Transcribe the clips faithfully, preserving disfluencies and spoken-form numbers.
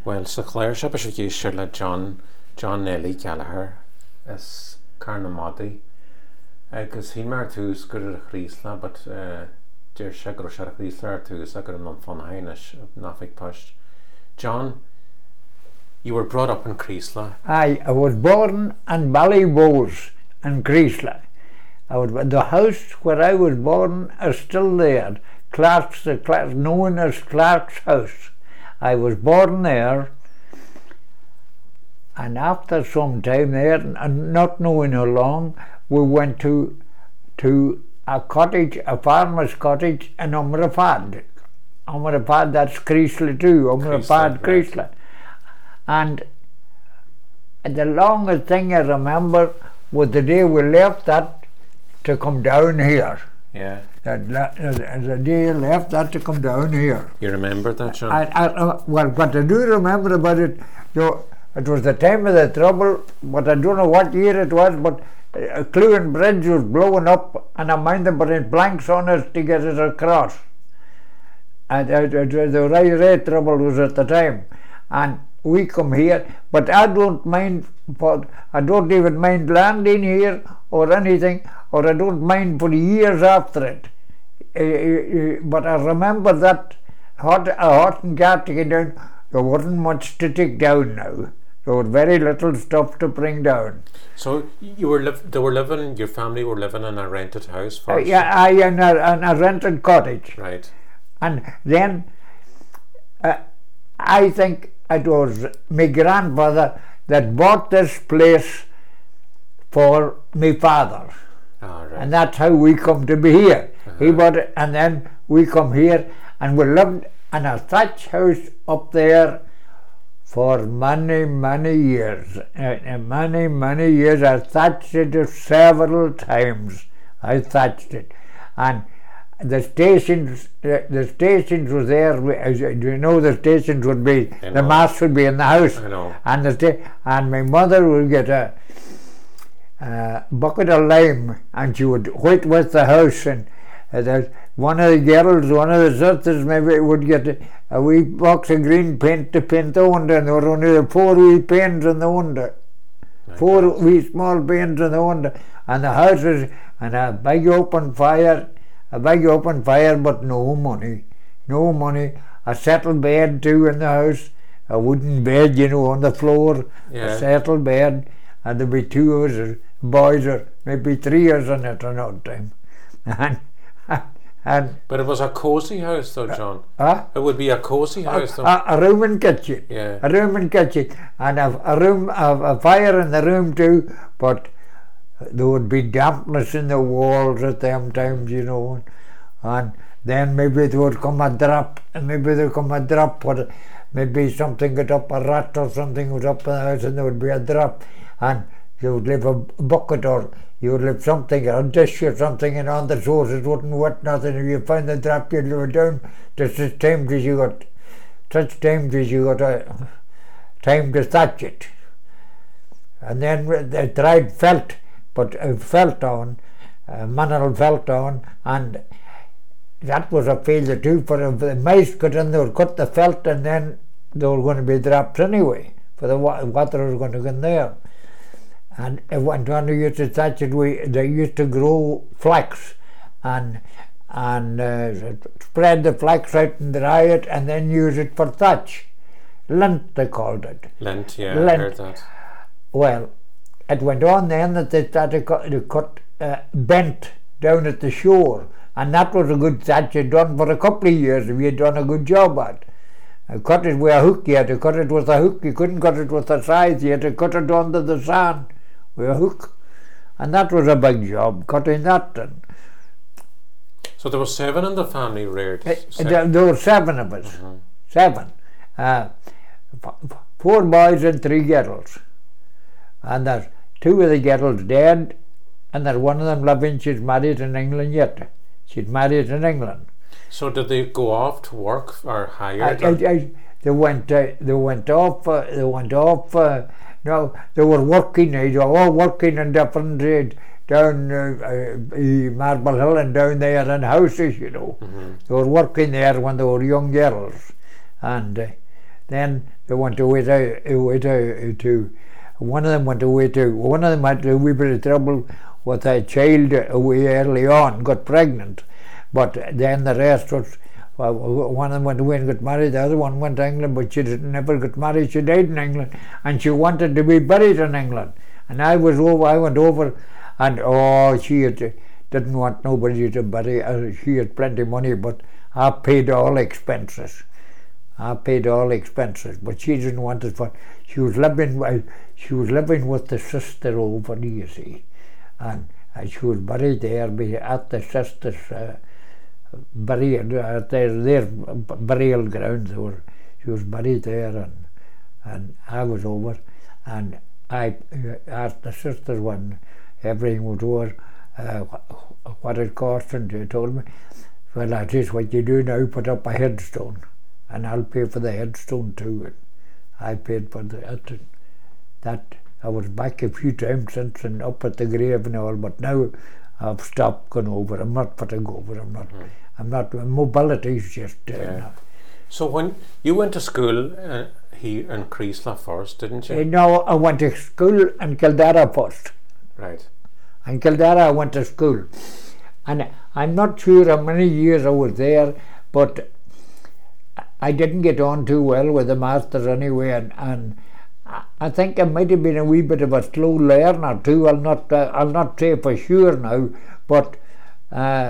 Well, sa chléir se be sé séir le John John Nelly Gallagher is Carnamadi agus hí mar túús gur a chrísla, but deir se gur se a chrísla ar túús a gur an fan hainis Nafik Post. John, you were brought up in Creesla. Aye, I was born in Ballybowes in Creesla. I was, the house where I was born is still there, Clark's, the Clark, known as Clark's house. I was born there, and after some time there, and not knowing how long, we went to to a cottage, a farmer's cottage in Umrapad. Umrapad, that's Creesla too, Umrapad, Creesla. And the longest thing I remember was the day we left that to come down here. Yeah. That, the day I left that to come down here. You remember that, John? I, I, well, what I do remember about it, though, it was the time of the trouble, but I don't know what year it was, but uh, Clewen Bridge was blowing up, and I mind them putting blanks on it to get it across. And uh, the railway trouble was at the time. And we come here, but I don't mind, for, I don't even mind landing here or anything, or I don't mind for years after it. Uh, uh, but I remember that hot, a hot and cat to get down, there wasn't much to take down now. There was very little stuff to bring down. So you were liv- they were living, your family were living in a rented house first? Uh, yeah, I in a, in a rented cottage. Right. And then uh, I think it was my grandfather that bought this place for my father. Ah, right. And that's how we come to be here. Uh-huh. He bought it, and then we come here, and we lived in a thatch house up there for many, many years. Uh, many, many years. I thatched it several times. I thatched it. And the stations, the, the stations were there. As you know, the stations would be, the mast would be in the house. I know. And the sta- and my mother would get a, a bucket of lime, and she would white with the house. And uh, the, one of the girls, one of the sisters, maybe would get a, a wee box of green paint to paint the window, and there were only four wee paints in the window. Four God. wee small paints in the window, and the house was, and a big open fire. A big open fire, but no money. No money. A settled bed too in the house. A wooden bed, you know, on the floor. Yeah. A settled bed. And there'd be two of us, boys, or maybe three of us in it an odd time. And, and but it was a cosy house though, John. Uh, it would be a cosy house though. A, a room and kitchen. Yeah. A room and kitchen. And a, a room, a, a fire in the room too, but there would be dampness in the walls at them times, you know, and then maybe there would come a drop, and maybe there would come a drop, or maybe something got up, a rat or something was up in the house, and there would be a drop, and you would leave a bucket, or you would leave something, a dish or something, and on the shores it wouldn't wet nothing. If you find the drop, you'd leave it down to such times as you got, such times as you got a time to thatch it. And then they tried felt, but uh, felt on, uh, mineral felt on, and that was a failure too, for if the mice got in, they would cut the felt, and then they were going to be dropped anyway, for the wa- water was going to go in there. And it went on, they used to thatch it, we, they used to grow flax, and and uh, spread the flax out and dry it, and then use it for thatch. Lint, they called it. Lint, yeah, Lint. I heard that. Well, it went on then that they started cut, to cut uh, bent down at the shore, and that was a good thatch you'd done for a couple of years if you'd done a good job at. I cut it with a hook, you had to cut it with a hook, you couldn't cut it with a scythe, you had to cut it onto the sand with a hook, and that was a big job, cutting that. And so there were seven in the family reared? Uh, there, there were seven of us, mm-hmm. seven. Uh, f- four boys and three girls. And there's two of the girls dead, and there's one of them living. She's married in England yet. She's married in England. So did they go off to work or hired? I, I, I, they went. Uh, they went off. Uh, they went off. Uh, no, they were working. They were all working in different uh, down uh, uh, Marble Hill and down there in houses. You know, mm-hmm. They were working there when they were young girls, and uh, then they went away to, away to, to one of them went away to, one of them had a wee bit of trouble with a child away early on, got pregnant, but then the rest was, well, one of them went away and got married, the other one went to England, but she didn't, never got married, she died in England, and she wanted to be buried in England, and I was over, I went over, and oh, she had, didn't want nobody to bury her, she had plenty of money, but I paid all expenses. I paid all expenses, but she didn't want it for. She was living. Uh, she was living with the sister over, you see, and uh, she was buried there at the sister's uh, burial at their, their burial grounds. Or she was buried there, and and I was over, and I uh, asked the sister when everything was over uh, what it cost, and she told me, well, that is what you do now. Put up a headstone. And I'll pay for the headstone too. And I paid for the that, that. I was back a few times since and up at the grave and all, but now I've stopped going over. I'm not for to go over. I'm not. Mm. I'm not. Mobility is just. Uh, yeah. not. So when you went to school uh, here in Creeslough first, didn't you? Uh, no, I went to school in Kildare first. Right. In Kildare, I went to school, and I'm not sure how many years I was there, but I didn't get on too well with the masters anyway, and, and I think I might have been a wee bit of a slow learner too. I'll not, uh, I'll not say for sure now, but uh,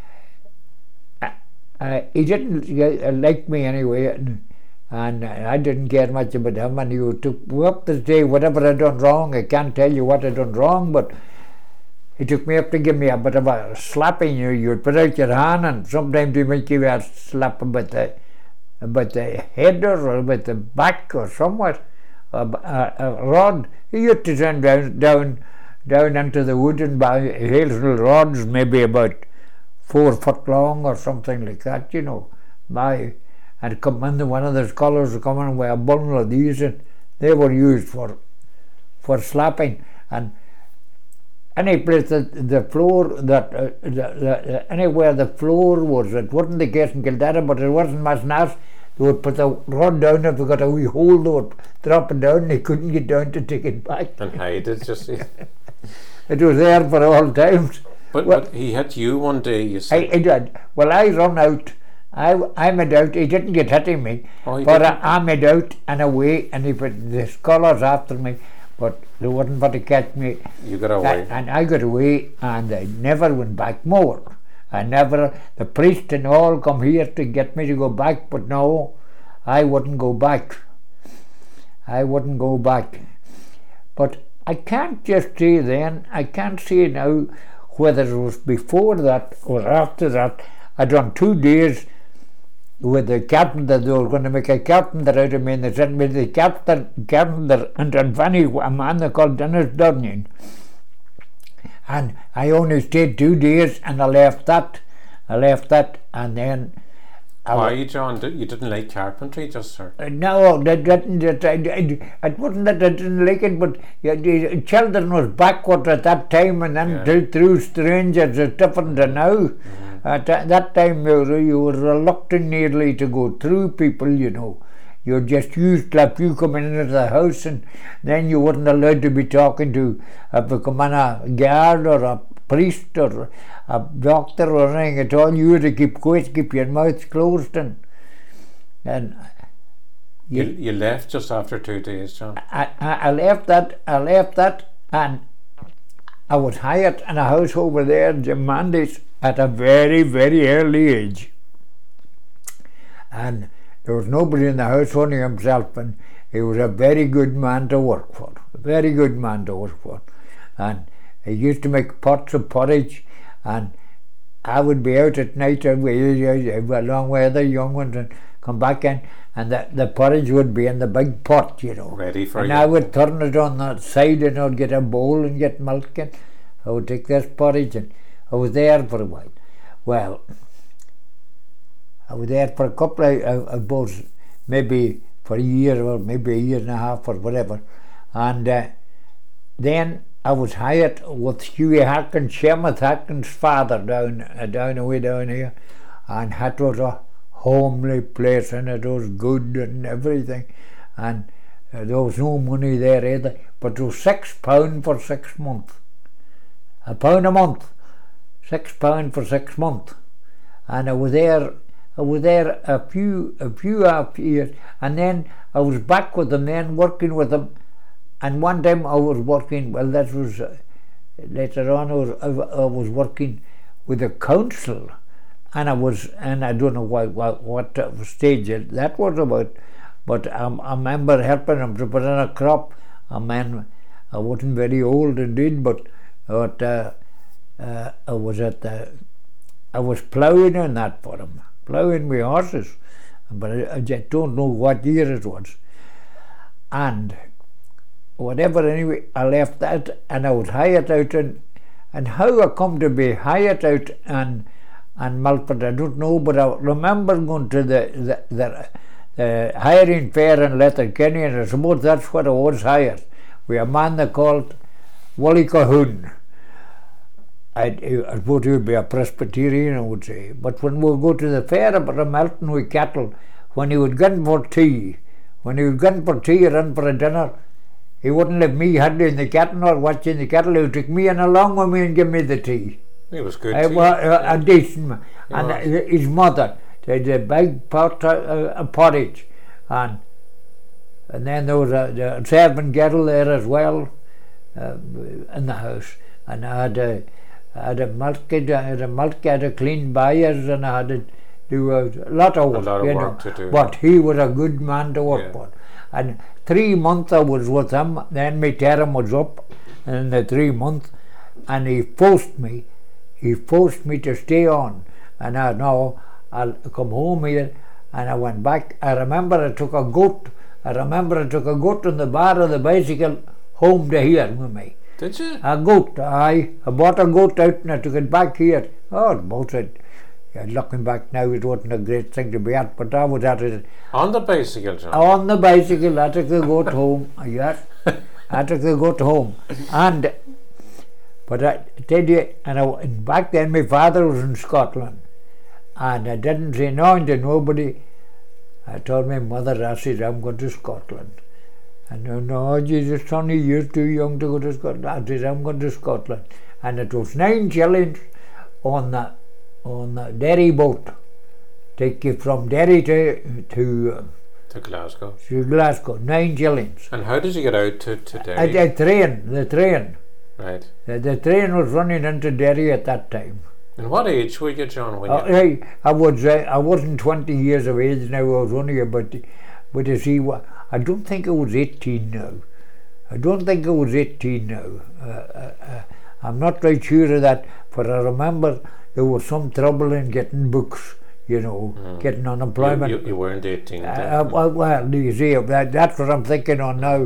uh, he didn't like me anyway, and, and I didn't care much about him. And he took me up to say whatever I done wrong. I can't tell you what I done wrong, but he took me up to give me a bit of a slapping. You, you'd put out your hand, and sometimes he might give you a slap about the. about the head or about the back or somewhere, a, a, a rod. He used to send down, down, down into the wood and buy hazel rods, maybe about four foot long or something like that, you know. Buy, and come in, one of the scholars would come in with a bundle of these, and they were used for, for slapping. And any place that the floor, that uh, the, the, anywhere the floor was, it wasn't the case in Kildare, but it wasn't much nice. They would put the rod down. If they got a wee hole, they would drop it down, and they couldn't get down to take it back. And hide it, just. It was there for all times. But, well, but he hit you one day, you said. I, I did. Well, I run out. I, I made out. He didn't get hitting me, oh, but I, I made out and away, and he put the scholars after me, but they wouldn't want to catch me. You got away. And, and I got away, and I never went back more. I never, the priest and all come here to get me to go back, but no, I wouldn't go back. I wouldn't go back. But I can't just say then, I can't say now whether it was before that or after that. I done two days with the carpenter. They were going to make a carpenter out of me, and they sent me to the carpenter, carpenter and Dunfanny, a man they called Dennis Durnian. And I only stayed two days, and I left that. I left that, and then. Why, John? You didn't like carpentry, just sir? Uh, no, that didn't. That, I, I, it wasn't that I didn't like it, but uh, children was backward at that time, and then yeah. through, through strangers, it's different than now. Mm-hmm. At that time, you were, you were reluctant nearly to go through people, you know. You just used to, if you come into the house, and then you weren't allowed to be talking to, if you come in a guard or a priest or a doctor or anything at all. You had to keep quiet, keep your mouth closed, and and you, you, you left just after two days, John. I, I, I left that. I left that, and I was hired in a house over there, Jim Mandy's, at a very, very early age, and there was nobody in the house, only himself, and he was a very good man to work for, a very good man to work for. And he used to make pots of porridge, and I would be out at night along with other young ones and come back in, and the, the porridge would be in the big pot, you know. Ready for and you. I would turn it on that side, and I'd get a bowl and get milk, and I would take this porridge, and I was there for a while. Well, I was there for a couple of, of boats, maybe for a year or maybe a year and a half or whatever. And uh, then I was hired with Hughie Harkins, Sheamus Harkins' father down uh, down away down here, and that was a homely place, and it was good and everything, and uh, there was no money there either, but it was six pound for six months, a pound a month, six pound for six months, and I was there. I was there a few a few half years, and then I was back with them, then working with them, and one time I was working. Well, that was uh, later on. I was I, I was working with the council, and I was and I don't know what what, what stage that was about, but um, I remember helping them to put in a crop. A man, I wasn't very old indeed, but but uh, uh, I was at the I was ploughing in that for them. Ploughing with horses, but I, I just don't know what year it was. And whatever, anyway, I left that and I was hired out, and and how I come to be hired out and and Melford, I don't know, but I remember going to the the, the, the hiring fair in Letterkenny, and I suppose that's what I was hired, with a man they called Wally Cahoon. I, I suppose he would be a Presbyterian, I would say. But when we would go to the fair up at Melton with cattle, when he would go for tea, when he would go for tea or run for a dinner, he wouldn't let me handling the cattle or watching the cattle. He would take me in along with me and give me the tea. He was good. I tea. was a, a decent man. He and was. his mother, they had a big pot uh, a porridge, and and then there was a, a servant girl there as well uh, in the house, and I had a I had a milk, I had a milk, I had a clean byres, and I had to do a lot of work, a lot of you work know. to do. But he was a good man to work Yeah. for. And three months I was with him, then my term was up in the three months, and he forced me, he forced me to stay on. And I know I'll come home here, and I went back. I remember I took a goat, I remember I took a goat on the bar of the bicycle home to here with me. Did you? A goat, aye. I bought a goat out and I took it back here. Oh, about it. Yeah, looking back now, it wasn't a great thing to be at, but I was at it. On the bicycle, John? On the bicycle, I took the goat home. Yes, I took the goat home. And, but I tell you, and, I, and back then my father was in Scotland, and I didn't say no to nobody. I told my mother, I said, I'm going to Scotland. And no, no, Jesus, Sonny, you're too young to go to Scotland. I said, I'm going to Scotland. And it was nine shillings on the on the Derry boat. Take you from Derry to to, uh, To Glasgow. to Glasgow, nine shillings. And how did you get out to, to Derry? Uh, the train, the train. Right. The, the train was running into Derry at that time. And what age were you, John? When Uh, you... I, I was uh, I wasn't twenty years of age now. I was only about, but you see, I don't think I was eighteen now. I don't think I was eighteen now. Uh, uh, uh, I'm not quite sure of that, but I remember there was some trouble in getting books, you know, Mm. getting unemployment. You, you, you weren't eighteen then? Uh, well, well, do you see, that, that's what I'm thinking on now.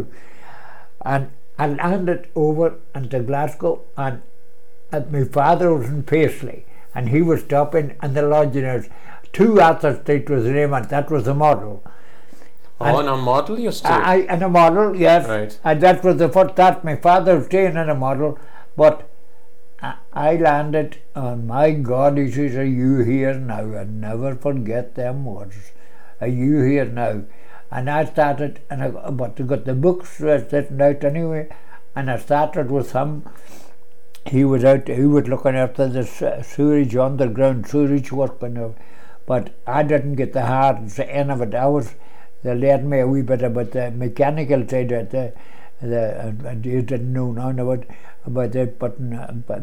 And I landed over into Glasgow, and, and my father was in Paisley, and he was stopping in the lodging house. Two Arthur Street was the name, and that was the model. Oh, and a model you stayed? I, in a model, yes. Right. And that was the first that my father was staying in a model, but I, I landed, and my God, he says, are you here now? I'll never forget them words. Are you here now? And I started, and I, but I got the books uh, sitting out anyway, and I started with him. He was out, he was looking after the sewage, underground sewage work, and uh, but I didn't get the hard end of it. I was, they learned me a wee bit about the mechanical side of the, the and, and you didn't know none about about it, putting uh, but,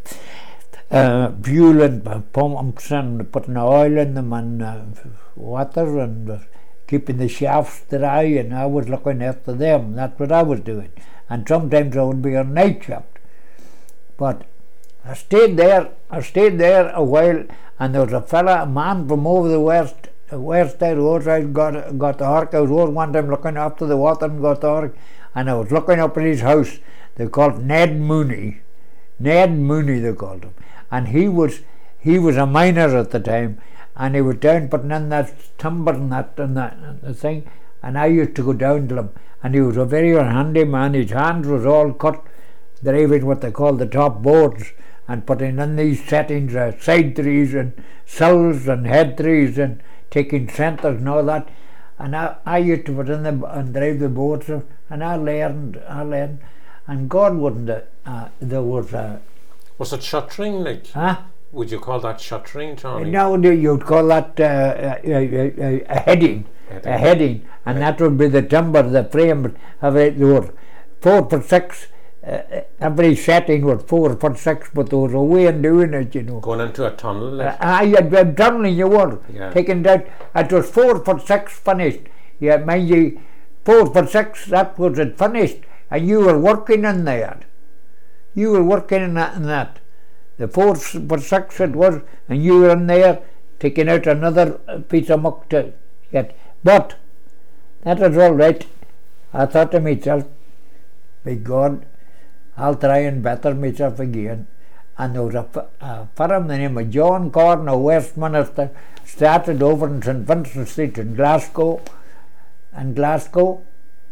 uh, fuel and pumps and putting oil in them and uh, water and uh, keeping the shafts dry, and I was looking after them. That's what I was doing. And sometimes I would be on night shift. But I stayed there, I stayed there a while, and there was a fella, a man from over the west, west side roadside got, got the Hork. I was over one time looking after the water and got the Hork, and I was looking up at his house. They called Ned Mooney. Ned Mooney they called him. And he was he was a miner at the time, and he was down putting in that timber and that and that and the thing, and I used to go down to him, and he was a very handy man. His hands was all cut, driving what they call the top boards, and putting in these settings, uh, side trees and sills and head trees and taking centres and all that. And I, I used to put in the and drive the boats, and I learned, I learned, and God wouldn't. Uh, there was a. Was it shuttering, like? Huh? Would you call that shuttering, Johnny? Now you'd call that uh, a, a, a heading, heading, a heading, and right. That would be the timber, the frame of it. There were four foot six. Uh, every setting was four foot six, but there was a way in doing it, you know. Going into a tunnel? Like? Uh, I had been tunneling, you were. Yeah. Taking that, it was four foot six finished. Yeah, mind you, four foot six, that was it finished. And you were working in there. You were working in that. In that. The four foot six it was, and you were in there taking out another piece of muck to get. But that was all right. I thought to myself, by God, I'll try and better myself again. And there was a, a fellow in the name of John Corn of Westminster, started over in Saint Vincent Street in Glasgow. And Glasgow,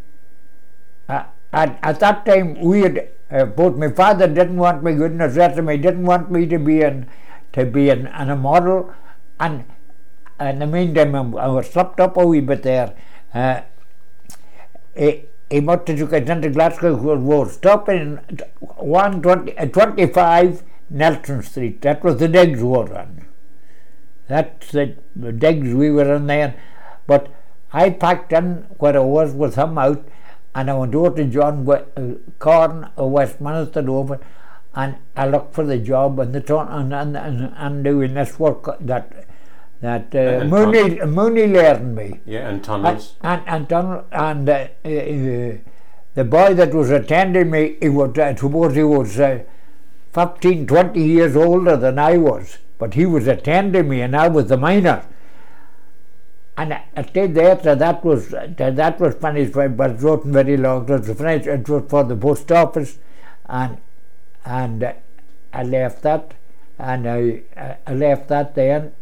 uh, at, at that time we had, uh, both my father didn't want me, goodness rest him, he didn't want me to be in, to be in, in a model. And in the meantime I was slept up a wee bit there. Uh, he, He must have took us into Glasgow, we were stopping in one twenty, uh, twenty-five Nelson Street. That was the digs we were on. That's the, the digs we were in there. But I packed in where I was with him out, and I went over to John uh, Corn of Westminster over, and I looked for the job and the ton and, and, and, and doing this work that that uh, Mooney, Mooney learned me. Yeah, and tunnels. And, and, and, tunnel, and uh, uh, the boy that was attending me, he was, I suppose he was uh, fifteen, twenty years older than I was, but he was attending me and I was the minor. And I, I stayed there till that was, till that was finished, but it wasn't very long. It was finished, it was for the post office, and, and uh, I left that, and I, I left that then.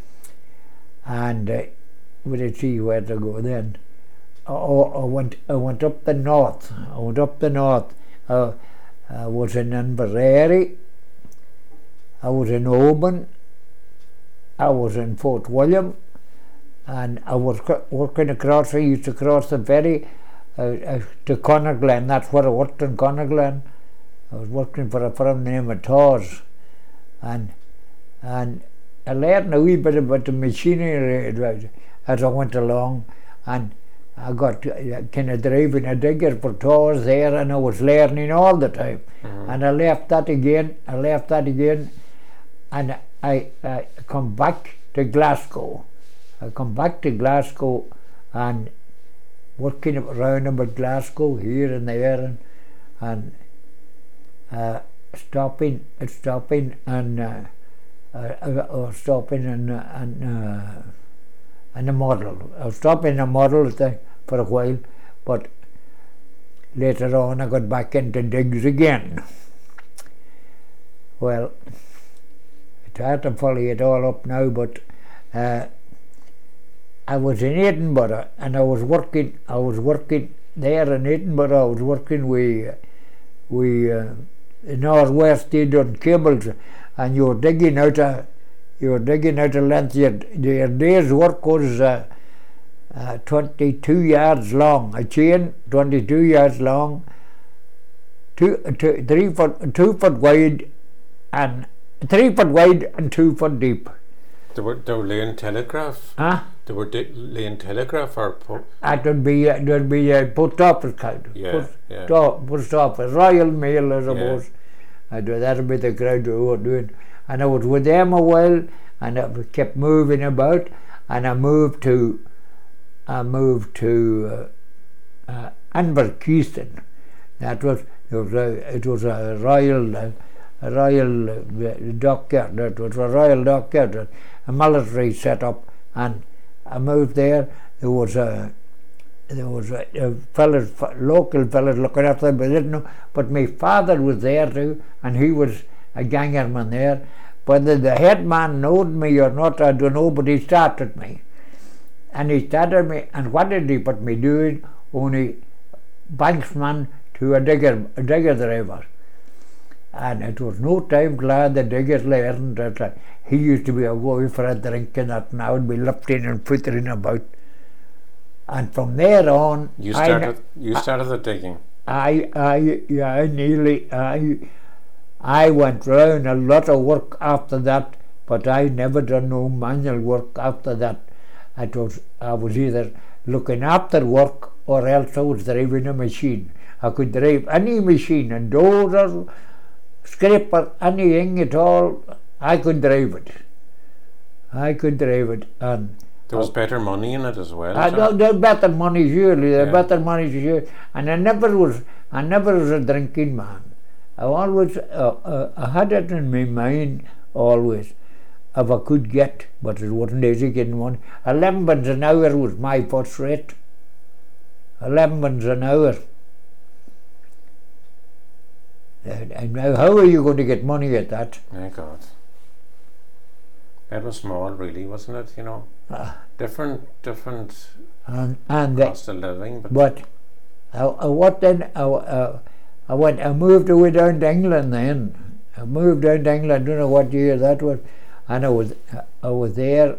And uh, we did see where to go then. Oh, I went, I went up the north. I went up the north. Uh, I was in Inverary. I was in Oban. I was in Fort William. And I was working across, I used to cross the ferry uh, uh, to Conaglen. That's where I worked in Conaglen. I was working for a firm named of Tawes. And, and I learned a wee bit about the machinery as I went along, and I got uh, kind of driving a digger for Tawes there, and I was learning all the time. Mm-hmm. And I left that again, I left that again, and I, I come back to Glasgow. I come back to Glasgow and working around about Glasgow here and there, and, and uh, stopping, stopping and uh, Uh, I was stopping in, in, uh, in a model. I was stopping in a model thing for a while, but later on I got back into digs again. Well, it's hard to follow it all up now, but uh, I was in Edinburgh and I was working, I was working there in Edinburgh, I was working with, with uh, the North West Edon cables, and you were digging out a, you were digging out a length. Your, your day's work was uh, uh, twenty-two yards long, a chain twenty-two yards long, two, two, three foot, two foot wide, and three foot wide and two foot deep. They were they were laying telegraph. Huh? They were di- laying telegraph or. Po- that would be uh, there would be a post office kind. Yeah, post, yeah. To, post office, Royal Mail, I suppose. Yeah. That would be the crowd who were doing. And I was with them a while, and I kept moving about, and I moved to, I moved to uh, uh, Inverkeithing. That was, it was a, it was a royal, uh, a royal uh, dockyard. That was a royal dockyard, a military set up, and I moved there. There was a. There was a, a fellas, local fellas looking after them, but I didn't know. But my father was there too, and he was a gangerman there. Whether the head man knowed me or not, I don't know, but he started me. And he started me, and what did he put me doing? Only banksman to a digger, a digger driver. and it was no time glad the diggers learned that uh, he used to be away for a drink and that, and I would be lifting and puttering about. And from there on, You started. I, you started the digging. I, I, yeah, nearly, I, I went round a lot of work after that, but I never done no manual work after that. It was, I was either looking after work or else I was driving a machine. I could drive any machine, a dozer, scraper, anything at all, I could drive it. I could drive it. And there was better money in it as well. Uh, John? there better money surely, there Yeah. better money surely. And I never was, I never was a drinking man. I always, uh, uh, I had it in my mind always, if I could get, but it wasn't easy getting money. Eleven pence an hour was my first rate. Eleven pence an hour. And, and now how are you going to get money at that? My God. It was small, really, wasn't it? You know, Uh, different, different and and the, cost of living, but, But I, I, what then? I, uh, I went. I moved away down to England. Then I moved down to England. I don't know what year that was, and I was. I was there.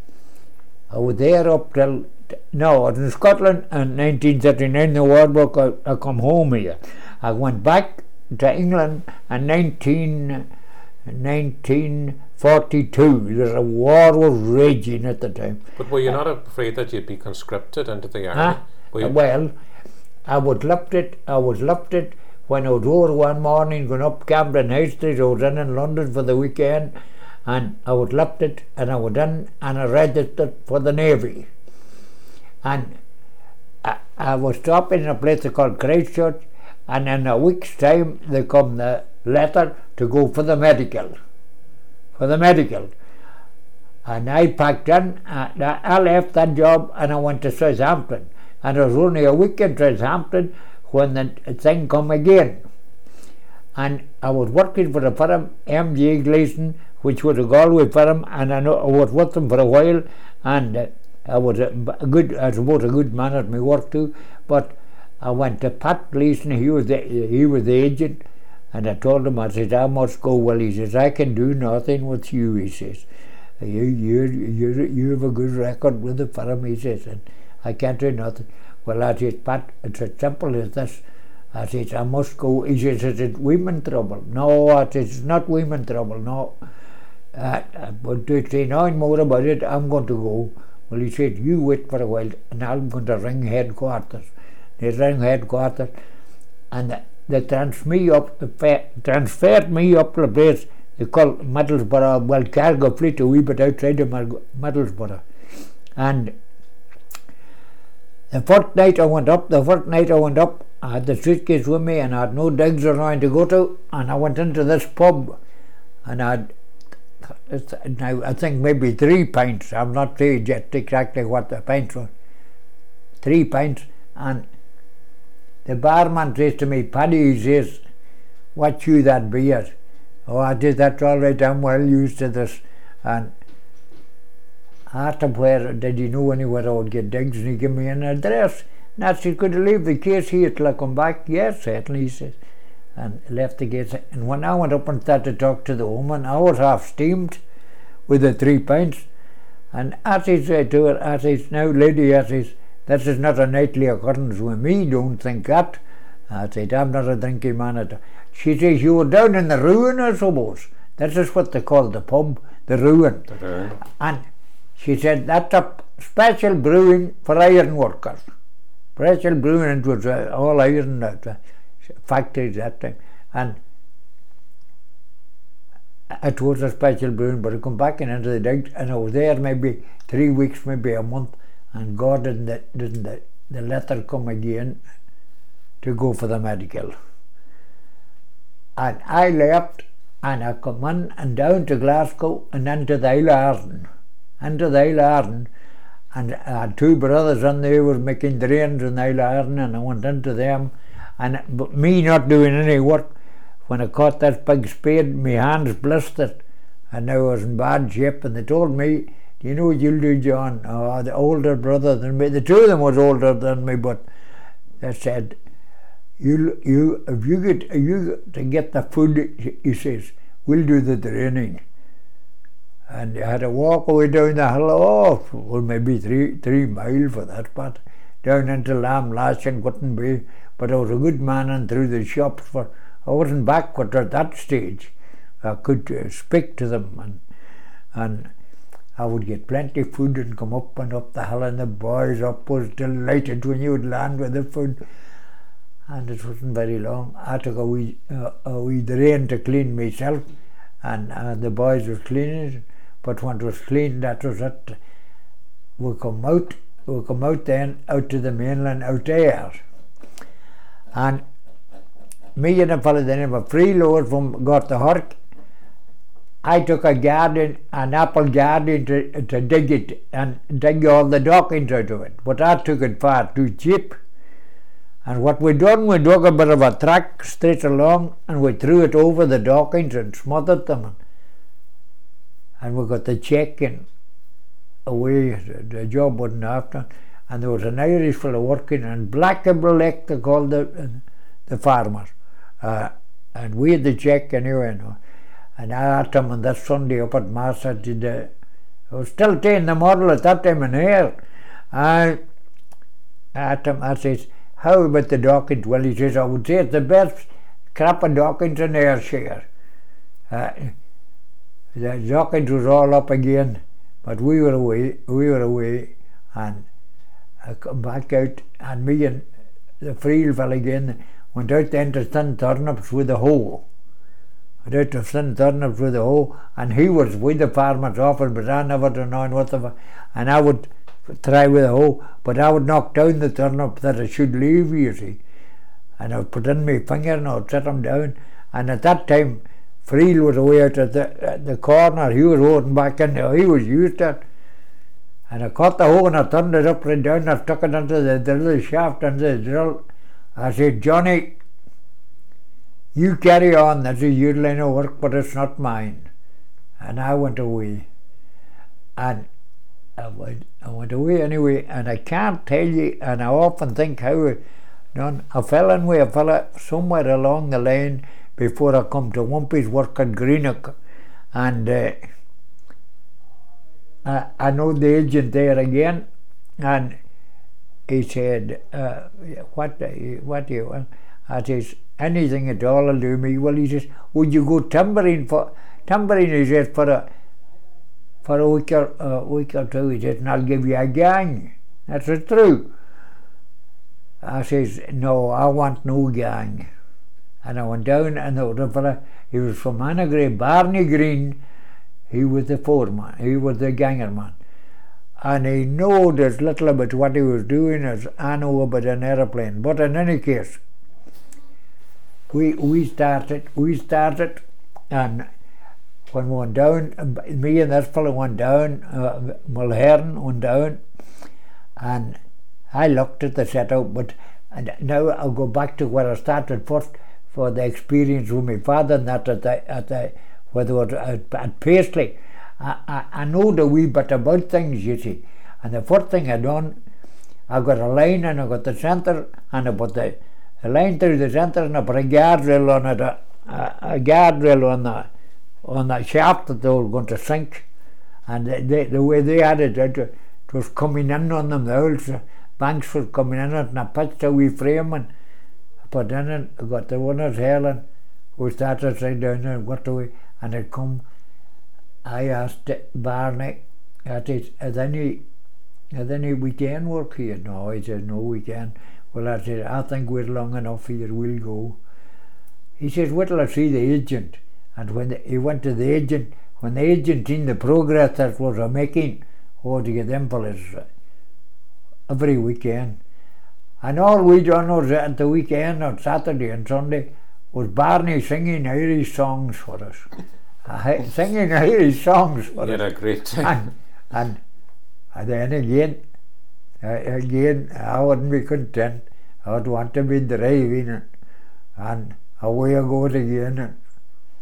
I was there up till no. I was in Scotland in nineteen thirty-nine. The war broke out. I come home here. I went back to England in nineteen nineteen forty-two. The war was raging at the time. but were you not afraid that you'd be conscripted into the army? Huh? Were you- Well, I was left it, I was left it when I was over one morning going up Camden High Street. I was in in London for the weekend, and I was left it, and I was in and I registered for the Navy. And I, I was stopping in a place called Christchurch, and in a week's time they come the letter to go for the medical. For the medical. And I packed in, uh, I left that job and I went to Southampton. And it was only a week in Southampton when the thing come again. And I was working for a firm, M G Gleason, which was a Galway firm, and I, know, I was with them for a while, and uh, I was a, a good, I suppose a good man at my work too. But I went to Pat Gleason, he was the, he was the agent, and I told him, I said, I must go. Well, he says, I can do nothing with you, he says. You, you, you, you have a good record with the firm, he says, and I can't do nothing. Well, I said, Pat, it's as simple as this. I said, I must go. He says, is it women trouble? No, I said, it's not women trouble, no. Uh, but to say nothing more about it, I'm going to go. Well, he said, you wait for a while, and I'm going to ring headquarters. They rang headquarters, and they trans me up, transferred me up to a place they call Middlesbrough, well, Cargo Fleet, a wee bit outside of Middlesbrough. And the first night I went up, the first night I went up, I had the suitcase with me and I had no digs around to go to, and I went into this pub and I had, it's, now I think maybe three pints, I'm not saying yet exactly what the pints were, three pints, and the barman says to me, Paddy, he says, what's you that beer? Oh, I did, that's all right, I'm well used to this. And I asked him where, did he know anywhere I would get digs, and he gave me an address. And I said, could you leave the case here till I come back? Yes, certainly, he says. And left the case. And when I went up and started to talk to the woman, I was half steamed with the three pints. And I said to her, I said, now lady, I said, this is not a nightly occurrence with me, don't think that. I said, I'm not a drinking man at all. She says, you were down in the Ruin, I suppose. This is what they call the pub, the Ruin. The Ruin. And she said, that's a special brewing for iron workers. Special brewing, it was uh, all iron uh, factories that time. And it was a special brewing, but I come back and into the digs, and I was there maybe three weeks, maybe a month, and God didn't, the, didn't the, the letter come again to go for the medical. And I left, and I come in and down to Glasgow and into the Isle of Arden. Into the Isle of Arden, and I had two brothers in there who were making drains in the Isle of Arden, and I went into them, and but me not doing any work, when I caught that big spade, my hands blistered, and I was in bad shape, and they told me, do you know what you'll do, John? Oh, the older brother than me, the two of them was older than me, but they said, you, you, if you get, if you to get the food, he says, we'll do the draining. And you had to walk away down the hill, oh, well, maybe three, three miles for that part, down into Lamb Lash and Cotton Bay. But I was a good man and through the shops, for I wasn't backward at that stage. I could uh, speak to them, and, and I would get plenty of food and come up and up the hill, and the boys up was delighted when you would land with the food. And it wasn't very long. I took a wee, uh, a wee drain to clean myself, and uh, the boys were cleaning it. But when it was clean, that was it. We come out, we come out then, out to the mainland, out there. And me and a fellow the name of Freeload from got the Hork, I took a garden, an apple garden to, to dig it and dig all the dockings out of it. But I took it far too cheap. And what we done, we dug a bit of a track straight along and we threw it over the dockings and smothered them. And we got the check in away, the job wasn't after. And there was an Irish fellow working, and Black and Black they called the, the farmers. Uh, and we had the check anyway. No? And I asked him on that Sunday up at Mass, I did, uh, I was still taking the model at that time in here. And I asked him, I says, how about the dockings? Well, he says, I would say it's the best crap of dockings in Ayrshire. Uh, the dockings was all up again, but we were away, we were away, and I come back out, and me and the Freel fella again went out then to thin turnips with the hoe. Went out to thin turnips with the hoe, and he was with the farmers often, but I never done on whatever, and I would try with a hoe, but I would knock down the turnip that I should leave, you see, and I would put in my finger and I would set them down. And at that time Freel was away out at the, at the corner, he was holding back in there, he was used to it. And I caught the hoe and I turned it upside down and I stuck it into the, the little shaft and the drill. I said, Johnny, you carry on, that's a your line of work, but it's not mine. And I went away. And I went, I went away anyway, and I can't tell you, and I often think how it done. I fell in with a fella somewhere along the line before I come to Wumpy's work at Greenock, and uh, I, I know the agent there again, and he said, uh, what, what do you want? I says, anything at all will do me. Well, he says, would you go timbering for, timbering, he says, for a, for a week or, a week or two, he says, and I'll give you a gang. That's it, true. I says, no, I want no gang. And I went down, and the other fella, he was from Annagray, Barney Green, he was the foreman, he was the ganger man. And he knowed as little about what he was doing as I know about an aeroplane. But in any case, we we started, we started, and when we went down, me and that fellow went down, uh, Mulhern went down, and I looked at the setup, but and now I'll go back to where I started first for the experience with my father and that at the, at the whether it was at, at Paisley. I, I, I know the wee bit about things, you see. And the first thing I done, I got a line and I got the centre, and I put the, the line through the centre, and I put a guardrail on it, a, a, a guardrail on the on the shaft that they were going to sink. And they, they, the way they had it, it, it was coming in on them, the old banks were coming in it, and I pitched a wee frame and I put in it, I got the runner's hair, and we started right down there and got away, and it come. I asked Barney, I said, is any, is any weekend work here? No, he said, no weekend. Well, I said, I think we're long enough here, we'll go. He says, wait till I see the agent. And when the, he went to the agent, when the agent seen the progress that was making, oh, to get them fellas every weekend. And all we done was at the weekend on Saturday and Sunday was Barney singing Irish songs for us. Uh, singing Irish songs for you us. had a great time. And, and, and then again, uh, again, I wouldn't be content. I would want to be driving, and, and away I goes again. And,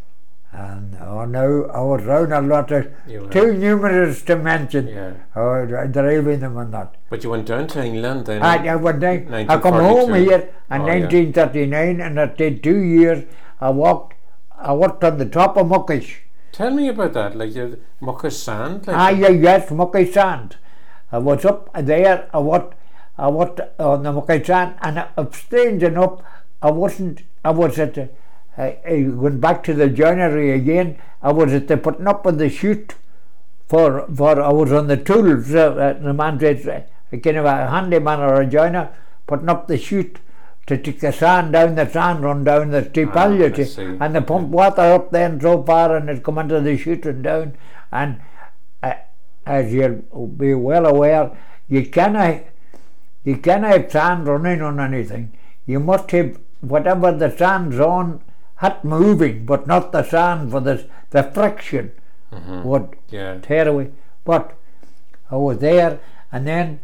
And oh no, I was round a lot of, too numerous to mention. Yeah. Oh, driving them and that. But you went down to England then? I, I went down. I come home here in oh, nineteen thirty-nine, yeah. And I did two years. I walked. I worked on the top of Muckish. Tell me about that, like your Muckish Sand. Like ah, yeah, yes, Muckish Sand. I was up there. I worked. I worked on the Muckish Sand, and uh, strange enough, I wasn't. I was at the. I, I went back to the joinery again. I was at the putting up of the chute for for I was on the tools. Uh, the man said, a kind of a handyman or a joiner putting up the chute to take the sand down, the sand run down the steep ah, alley, and the pump water up then so far, and it come into the chute and down. And uh, as you'll be well aware, you cannot you cannot have sand running on anything. You must have whatever the sand's on. Had moving, but not the sand, for the the friction mm-hmm. would yeah. tear away. But I was there, and then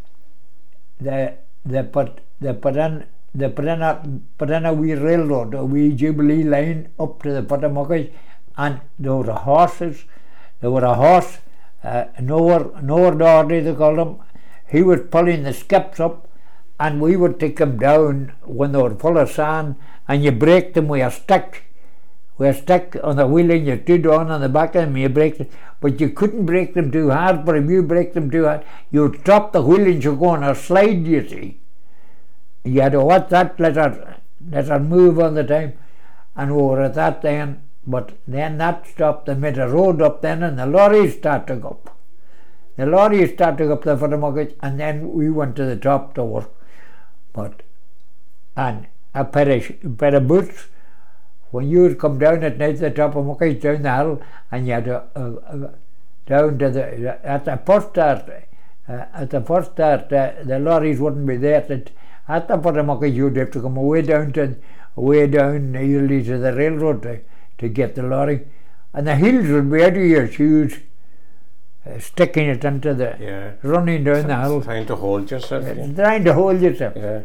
the the put the put in the put in a put in a wee railroad, a wee Jubilee line up to the Putamuckish, and there were horses. There were a horse, uh, Noah Noah Doherty they called him. He was pulling the skips up, and we would take them down when they were full of sand. And you break them with a stick, with a stick on the wheel, and you stood on on the back of them, you break them. But you couldn't break them too hard, for if you break them too hard, you'd drop the wheel and you'd go on a slide, you see. You had to watch that, let her, let her move all the time. And we were at that then, but then that stopped, they made a road up then, and the lorries started up. The lorries started up the Putamuckish, and then we went to the top to work. But, and a pair of, pair of boots, when you would come down at night to the top of Muckish down the hill, and you had to uh, uh, down to the at the first start uh, at the first start uh, the lorries wouldn't be there. At, at the Putamuckish you'd have to come away down to way down nearly to the railroad to, to get the lorry, and the heels would be out of your shoes, uh, sticking it into the yeah. running down the hill, trying to hold yourself. uh, yeah. trying to hold yourself. Yeah.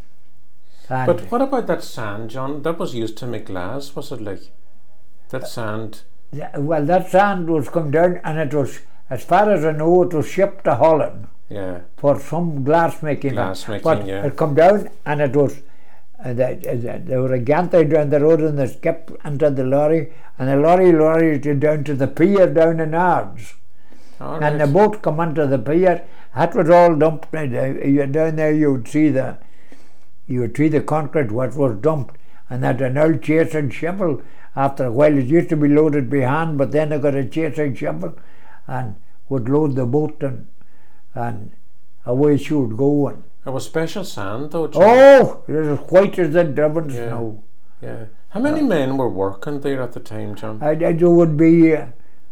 And but what about that sand, John? That was used to make glass, was it like? That sand? Yeah, well, that sand was come down, and it was, as far as I know, it was shipped to Holland. Yeah. For some glass making. Glass making, but yeah. it come down, and it was, uh, the, uh, there were a gantry down the road, and they skipped into the lorry, and the lorry lorry down to the pier down in Ards. All and right. the boat come onto the pier. That was all dumped. Uh, down there you would see the you would see the concrete what was dumped, and that an old chasing shovel. After a while it used to be loaded by hand, but then they got a chasing shovel and would load the boat, and and away she would go. And it was special sand though, John. oh, it was white as the Devon yeah. snow. Yeah. How many uh, men were working there at the time, John? I, I, there would be uh,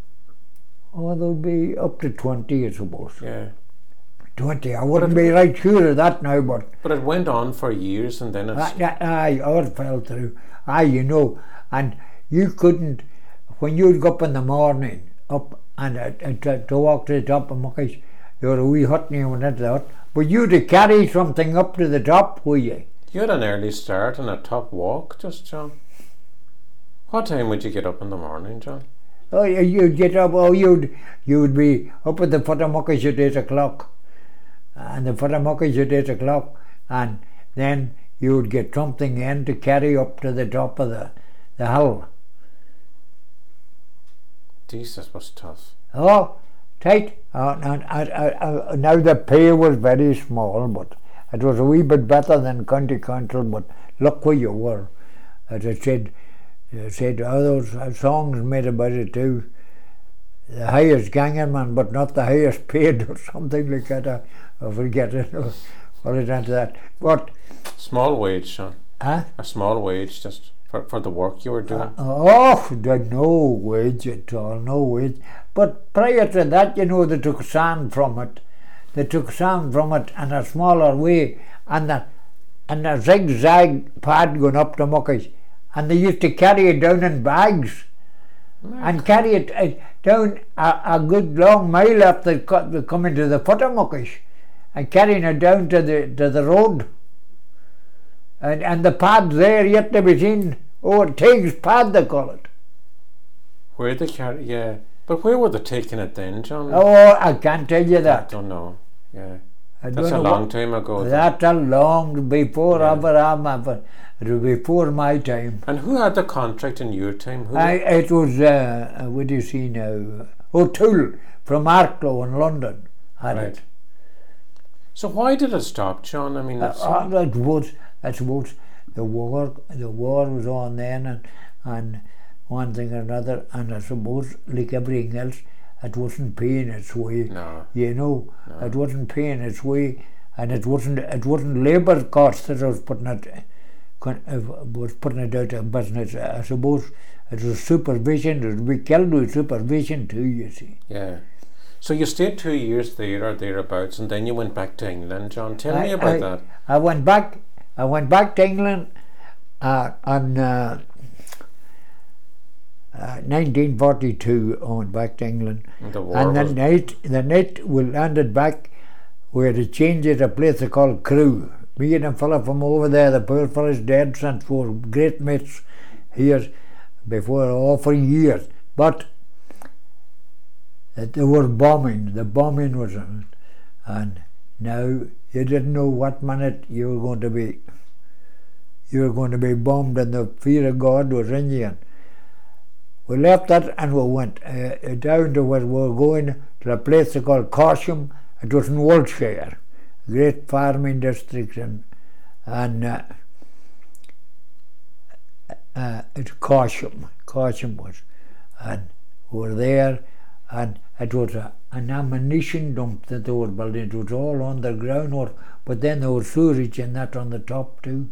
oh there would be up to twenty, I suppose. Yeah. twenty. I wouldn't it, be right sure of that now, but but it went on for years, and then it's aye, aye, all fell through. Aye, you know, and you couldn't, when you'd go up in the morning up and uh, to, to walk to the top of Muckish, there was a wee hut and you went into the hut, but you'd to carry something up to the top, were you? You had an early start and a top walk, just, John. What time would you get up in the morning, John? Oh, you'd get up. Oh, you'd you'd be up at the foot of Muckish at eight o'clock. And the foot of Muckish at eight o'clock, and then you would get something in to carry up to the top of the, the hill. Jesus, was tough. Oh, tight. Uh, and, and, and, now the pay was very small, but it was a wee bit better than county council, but look where you were. As I said, I said, oh, those songs made about it too. The highest gangerman, but not the highest paid, or something like that. I, I forget it. What is into that? But small wage, Sean. Huh? A small wage, just for, for the work you were doing. Uh, oh, there's no wage at all, no wage. But prior to that, you know, they took sand from it. They took sand from it in a smaller way, and the and a zigzag path going up to Muckish, and they used to carry it down in bags. And carry it uh, down a, a good long mile after co- coming to the foot of Muckish, and carrying it down to the to the road. And and the pad there yet to be seen. Oh, Tig's pad they call it. Where they carry, yeah. But where were they taking it then, John? Oh, I can't tell you I that. don't know. Yeah. I That's don't a know long what- time ago. That's a long before Yeah. Abraham, but it was before my time. And who had the contract in your time? Who I, it was, uh, uh, what do you see now? O'Toole from Arklow in London had Right. it. So why did it stop, John? I mean, Uh, it's, uh, it was, I suppose the war, the war was on then, and, and one thing or another, and I suppose, like everything else, it wasn't paying its way. no. You know, No. it wasn't paying its way, and it wasn't it wasn't labour costs that was putting it con- uh, was putting it out of business. I suppose it was supervision. It would be killed with supervision too. You see. Yeah. So you stayed two years there or thereabouts, and then you went back to England, John. Tell me I- about I- that. I went back. I went back to England uh, on uh, uh, nineteen forty-two. I went back to England. And the war And the was, night, the night we landed back, we had to change at a place called Crewe. Me and a fella from over there, the poor fella's dead since we were great mates here before all for years. But they were bombing, the bombing was on it. And now you didn't know what minute you were going to be. You were going to be bombed, and the fear of God was in you. And we left that and we went uh, down to where we were going to a place called Corsham. It was in Wiltshire, great farming district, and, and uh, uh, it's Corsham, Corsham was, and we were there, and it was a, an ammunition dump that they were building. It was all underground, or, but then there was sewerage and that on the top too.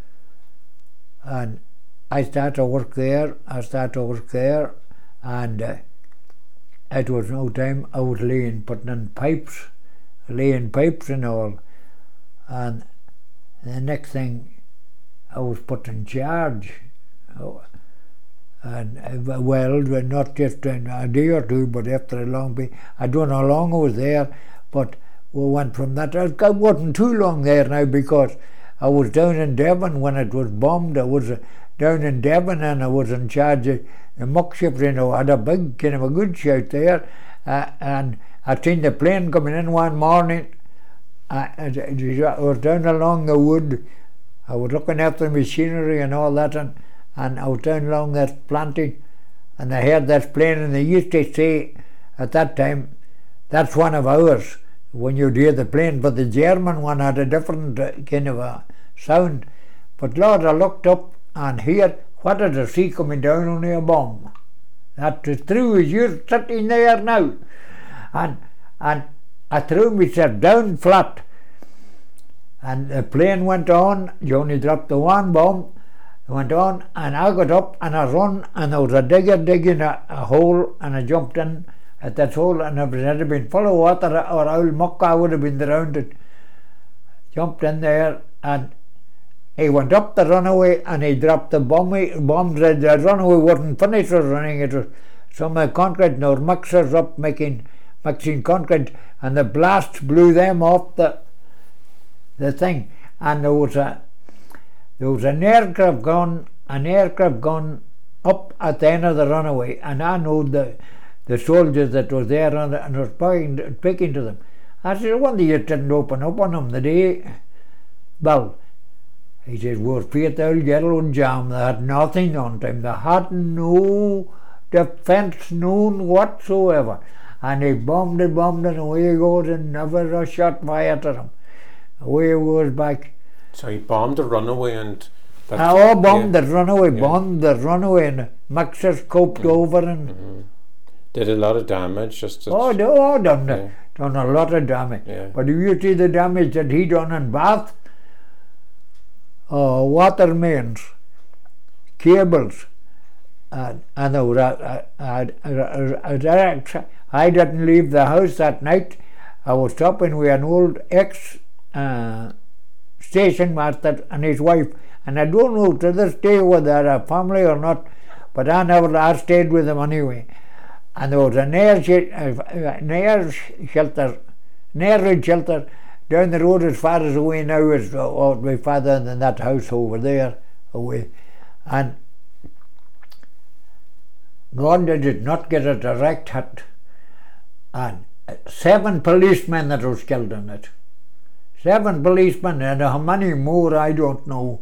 And I started work there, I started work there, and uh, it was no time I was laying, putting in pipes, laying pipes and all. And the next thing I was put in charge. Oh, and uh, well, not just in a day or two, but after a long bit. I don't know how long I was there, but we went from that. I wasn't too long there now, because I was down in Devon when it was bombed. I was uh, down in Devon, and I was in charge of the muck ships. You know, I had a big kind of a good shout there, uh, and I seen the plane coming in one morning. I, I, I was down along the wood. I was looking after the machinery and all that, and, and I was down along that planting, and I heard that plane, and they used to say at that time, that's one of ours, when you'd hear the plane, but the German one had a different uh, kind of a sound. But Lord, I looked up and here, what did I see coming down on a bomb? That is true as you're sitting there now. And, and I threw myself down flat, and the plane went on. You only dropped the one bomb. It went on, and I got up and I run, and there was a digger digging a, a hole, and I jumped in at that hole, and if it had been full of water or old muck, I would have been around it. Jumped in there, and he went up the runaway, and he dropped the bomb. Bombs. The runaway wasn't finished with running. It was some uh, concrete. There were mixers up making mixing concrete, and the blast blew them off the the thing. And there was a there was an aircraft gun, an aircraft gun up at the end of the runaway, and I know the the soldiers that was there, and, and was speaking, speaking to them. I said, I wonder you didn't open up on them the day. Well, he said, we're fatal yellow jam. They had nothing on them. They had no defence, none whatsoever. And he bombed it, bombed it, and away he goes, and never a shot fired at him. Away he goes back. So he bombed the runaway, and I all bombed yeah. the runaway, Yeah. bombed the runaway, and mixers coped Mm. over, and Mm-hmm. Did a lot of damage. Just to, oh, no, oh, done, yeah. done a lot of damage. Yeah. But if you see the damage that he done in Bath, uh, water mains, cables, and, and there was a, a, a, a, a, a, I didn't leave the house that night. I was stopping with an old ex uh, station master and his wife, and I don't know to this day whether they're a family or not, but I never I stayed with them anyway. And there was an air, sh- an air shelter, an air raid shelter down the road as far as away now as uh, my father and that house over there away. And God did not get a direct hit. And seven policemen that was killed in it. Seven policemen, and how many more I don't know.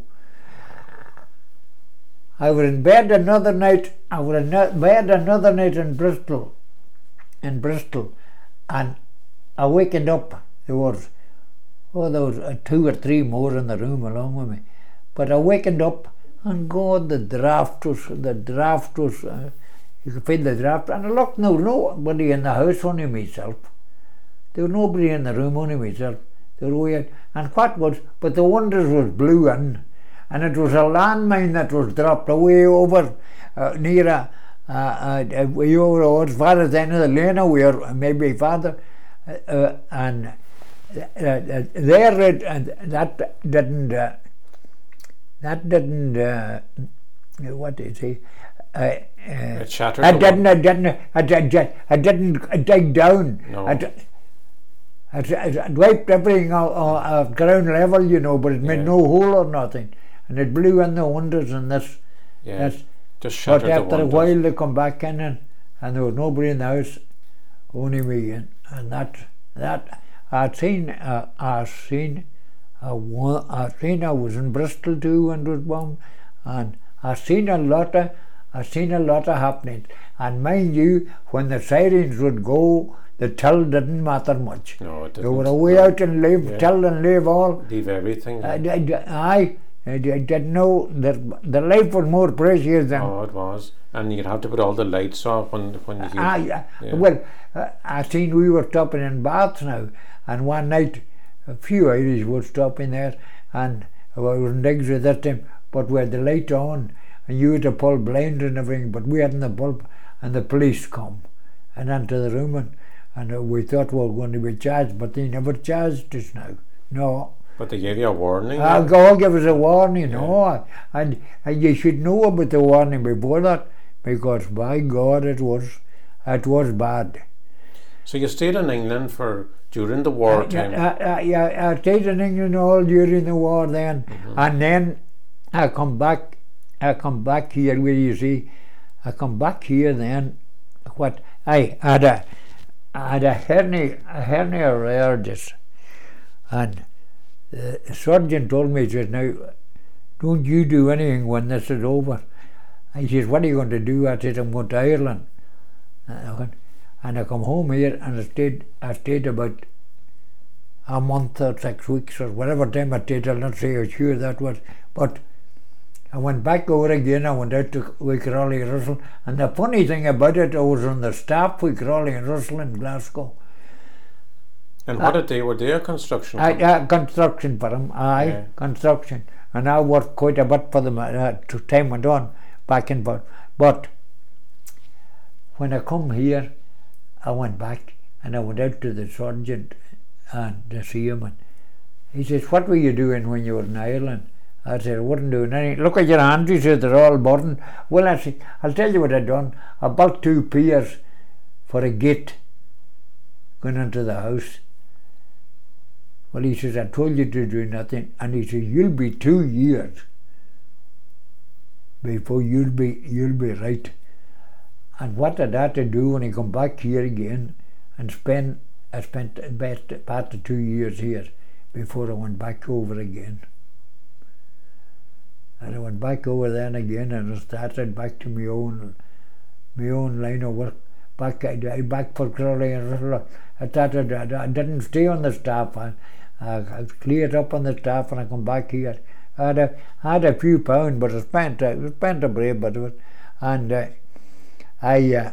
I was in bed another night, I was in bed another night in Bristol, in Bristol, and I wakened up, there was, oh there was two or three more in the room along with me, but I wakened up and God, the draft was, the draft was, uh, you could feel the draft, and I looked, there was nobody in the house, only myself. There was nobody in the room, only myself. There was weird. And what was, but the windows was blew in, and it was a landmine that was dropped away over uh, near a, uh, uh, way over as far as the end of the lane where maybe farther, uh, uh, and uh, uh, there it, and that didn't, uh, that didn't, uh, what did you say? Uh, uh, it shattered. I didn't, I didn't, I didn't, I didn't dig down. No. I, it, it wiped everything out at ground level, you know, but it made yeah. no hole or nothing. And it blew in the windows and this. Yeah, this. just shattered But after the a windows. while they come back in and, and there was nobody in the house, only me. And, and that, that, I'd seen, uh, I'd seen, uh, one, I'd seen, I was in Bristol too and was bombed. And I'd seen a lot of, I'd seen a lot of happening. And mind you, when the sirens would go, the till didn't matter much. No, it didn't. They were away no. out and leave yeah. till and leave all. Leave everything. I, I, I, I didn't know that the life was more precious than. Oh, it was. And you'd have to put all the lights off when when you. I, yeah. Well, uh, I seen we were stopping in Bath now, and one night a few Irish were stopping there, and I was in digs at that time, but we had the light on, and you had to pull blinds and everything, but we hadn't the bulb, and the police come and into the room, and, and we thought we were going to be charged, but they never charged us now. No. But they gave you a warning. Uh, God gave us a warning, yeah. no, and, and you should know about the warning before that, because by God it was, it was bad. So you stayed in England for during the war uh, time. Uh, uh, yeah, I stayed in England all during the war then, mm-hmm. and then I come back. I come back here. Where you see, I come back here then. What I had a, I had a hernia, a hernia rarus, and the surgeon told me, he says, now, don't you do anything when this is over. He says, what are you going to do? I said, I'm going to Ireland. And I, went, and I come home here and I stayed, I stayed about a month or six weeks or whatever time I stayed. I'll not say how sure that was. But I went back over again. I went out to with Crawley and Russell. And the funny thing about it, I was on the staff with Crawley and Russell in Glasgow. And what uh, did they, were they a construction firm? Uh, construction firm, aye, yeah. construction. And I worked quite a bit for them uh, to time went on, back and forth. But when I come here, I went back and I went out to the sergeant and to see him. And he says, what were you doing when you were in Ireland? I said, I wasn't doing anything. Look at your hands, he said, they're all burned. Well, I said, I'll tell you what I'd done. I built two piers for a gate going into the house. Well, he says, I told you to do nothing. And he says, you'll be two years before you'll be you'll be right. And what did I have to do when I come back here again and spend I spent the best part of two years here before I went back over again. And I went back over then again and I started back to my own my own line of work. Back I, I back for Crawley and Russell. I started I, I didn't stay on the staff. I, I, I cleared up on the staff and I come back here. I had a, I had a few pounds, but I spent I spent a brave bit of it. And uh, I uh,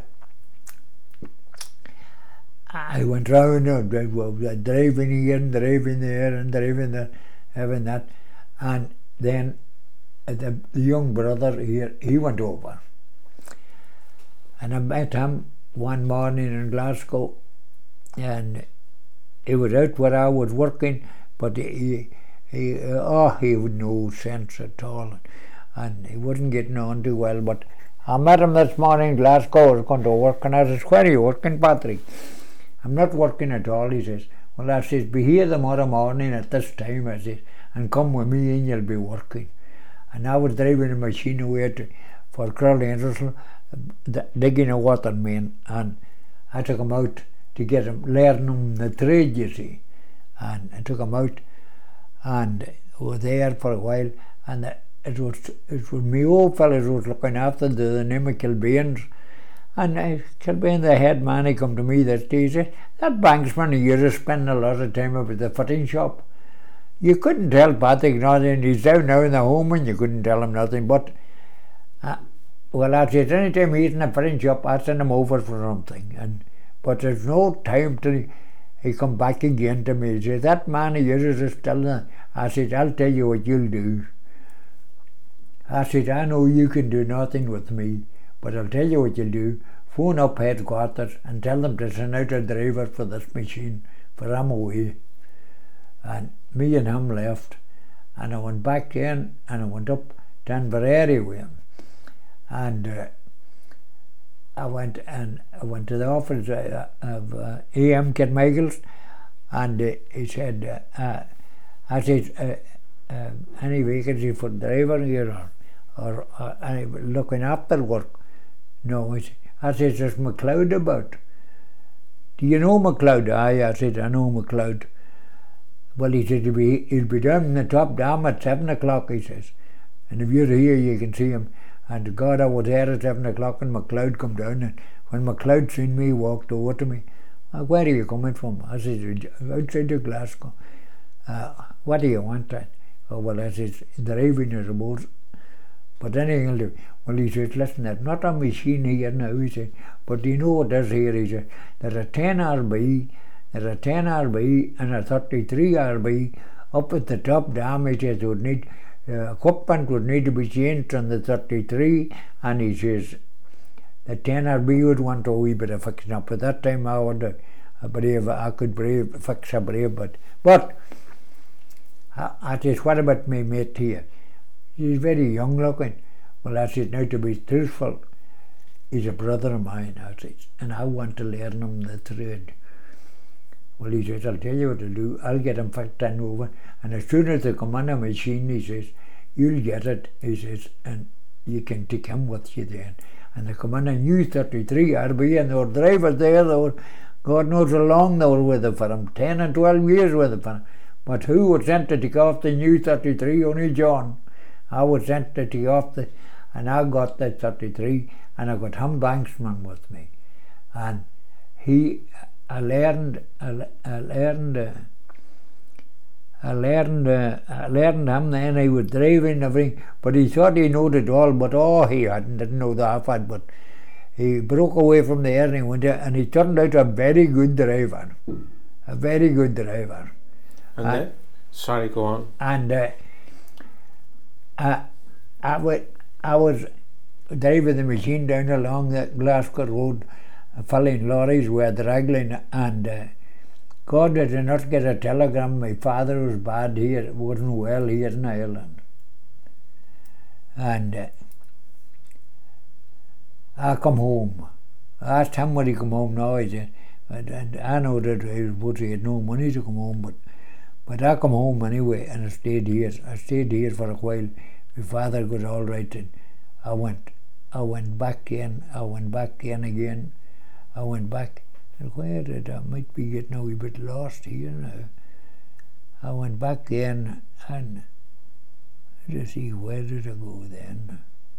I went round uh, driving here and driving there and driving there, having that. And then uh, the, the young brother here, he went over. And I met him one morning in Glasgow, and he was out where I was working, but he, he uh, oh, he had no sense at all, and he wasn't getting on too well. But I met him this morning in Glasgow. I was going to work, and I says, where are you working, Patrick? I'm not working at all, he says. Well, I says, be here tomorrow morning at this time, I says, and come with me and you'll be working. And I was driving a machine away to, for Crowley Anderson, digging a water main, and I took him out to get him, learn him the trade, you see. And I took him out and was there for a while, and it was it was my old fellows was looking after the, the name of Kilbane's. And uh, Kilbane, the head man, he come to me that day, he said, that banksman of yours is spending a lot of time up at the fitting shop. You couldn't tell Patrick nothing, he's down now in the home and you couldn't tell him nothing, but uh, well, I said, any time he's in a fitting shop, I send him over for something. And but there's no time till he, he come back again to me. He said, that man of yours is still. I said, I'll tell you what you'll do. I said, I know you can do nothing with me, but I'll tell you what you'll do. Phone up headquarters and tell them to send out a driver for this machine, for I'm away. And me and him left, and I went back in and I went up to Inverary with him. And uh, I went and I went to the office uh, of uh, A M Kid Michaels, and uh, he said, uh, uh, I said, uh, uh, any vacancy for driver here or, or uh, any looking after work? No, he said, I said, there's McLeod about. Do you know McLeod? Aye, I said, I know McLeod. Well, he said, he'll be, he'll be down in the top dam at seven o'clock, he says. And if you're here, you can see him. And God, I was there at seven o'clock and McLeod come down. And when McLeod seen me, he walked over to me. Uh, where are you coming from? I said, outside of Glasgow. Uh, what do you want? That? Oh, well, I said, driving, I suppose. But anything will do. Well, he said, listen, there's not a machine here now, he said. But do you know what there's here? He said, there's a ten R B, there's a ten R B and a thirty-three R B up at the top dam. He says, would need, uh, equipment would need to be changed on the thirty-three, and he says, the ten R B would want a wee bit of fixing up. At that time, I would, uh, a brave, I could brave, fix a brave, but, but, I, I says, what about my mate here? He's very young looking. Well, I said, now to be truthful, he's a brother of mine, I said, and I want to learn him the trade. Well, he says, I'll tell you what to do, I'll get him fixed and over, and as soon as they come on a machine, he says, you'll get it, he says, and you can take him with you then. And they come on a new thirty-three R B, and there were drivers there, they were, God knows how long they were with it for him, ten and twelve years with it for him. But who was sent to take off the new thirty-three? Only John. I was sent to take off the, and I got the thirty-three, and I got him banksman with me, and he, I learned, I, I learned, uh, I learned, uh, I learned him then. He was driving everything, but he thought he knew it all, but oh, he hadn't, didn't know the half had, but he broke away from there and he went there, and he turned out a very good driver, a very good driver. And, and then, sorry, go on. And uh, I, I, w- I was driving the machine down along the Glasgow road, filling lorries with Raglan, and uh, God, did I not get a telegram, my father was bad here, wasn't well here in Ireland. And uh, I come home. I asked him when he come home now, he said, and, and I know that he, was, he had no money to come home, but But I come home anyway, and I stayed here. I stayed here for a while. My father got all right, and I went. I went back in. I went back in again. I went back. And where did I might be getting a wee bit lost here now? I went back in, and let's see, where did I go then?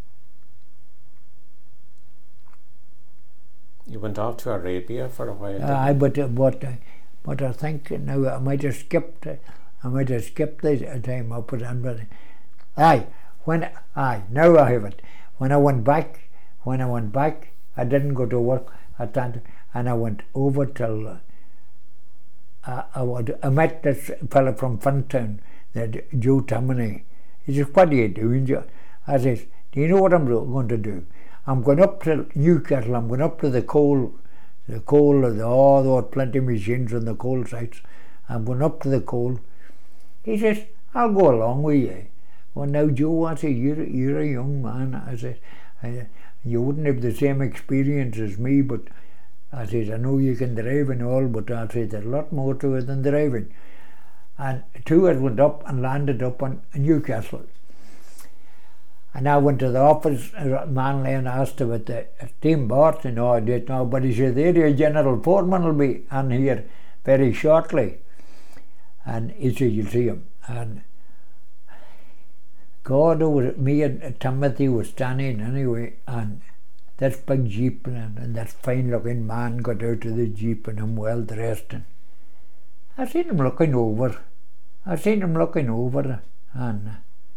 You went off to Arabia for a while. Aye, uh, but uh, but. Uh, But I think now I might have skipped, I might have skipped the time up at Inverary. Aye, when, aye, now I have it. When I went back, when I went back, I didn't go to work at that, and I went over till, uh, I, I, would, I met this fella from Funtown, that Joe Tammany. He says, what are you doing, Joe? I says, do you know what I'm going to do? I'm going up to Newcastle, I'm going up to the coal, the coal, the, oh, there were plenty of machines on the coal sites. I'm going up to the coal. He says, I'll go along with you. Well, now, Joe, I said, you're, you're a young man. I said, I, you wouldn't have the same experience as me, but I said, I know you can drive and all, but I said, there's a lot more to it than driving. And two of us went up and landed up on Newcastle. And I went to the office, Manly, and asked about the team board. You know, I didn't know, but he said, the area general foreman will be on here very shortly. And he said, you'll see him. And God, was, me and Timothy was standing anyway, and this big jeep and, and that fine looking man got out of the jeep and I'm well dressed. And I seen him looking over. I seen him looking over, and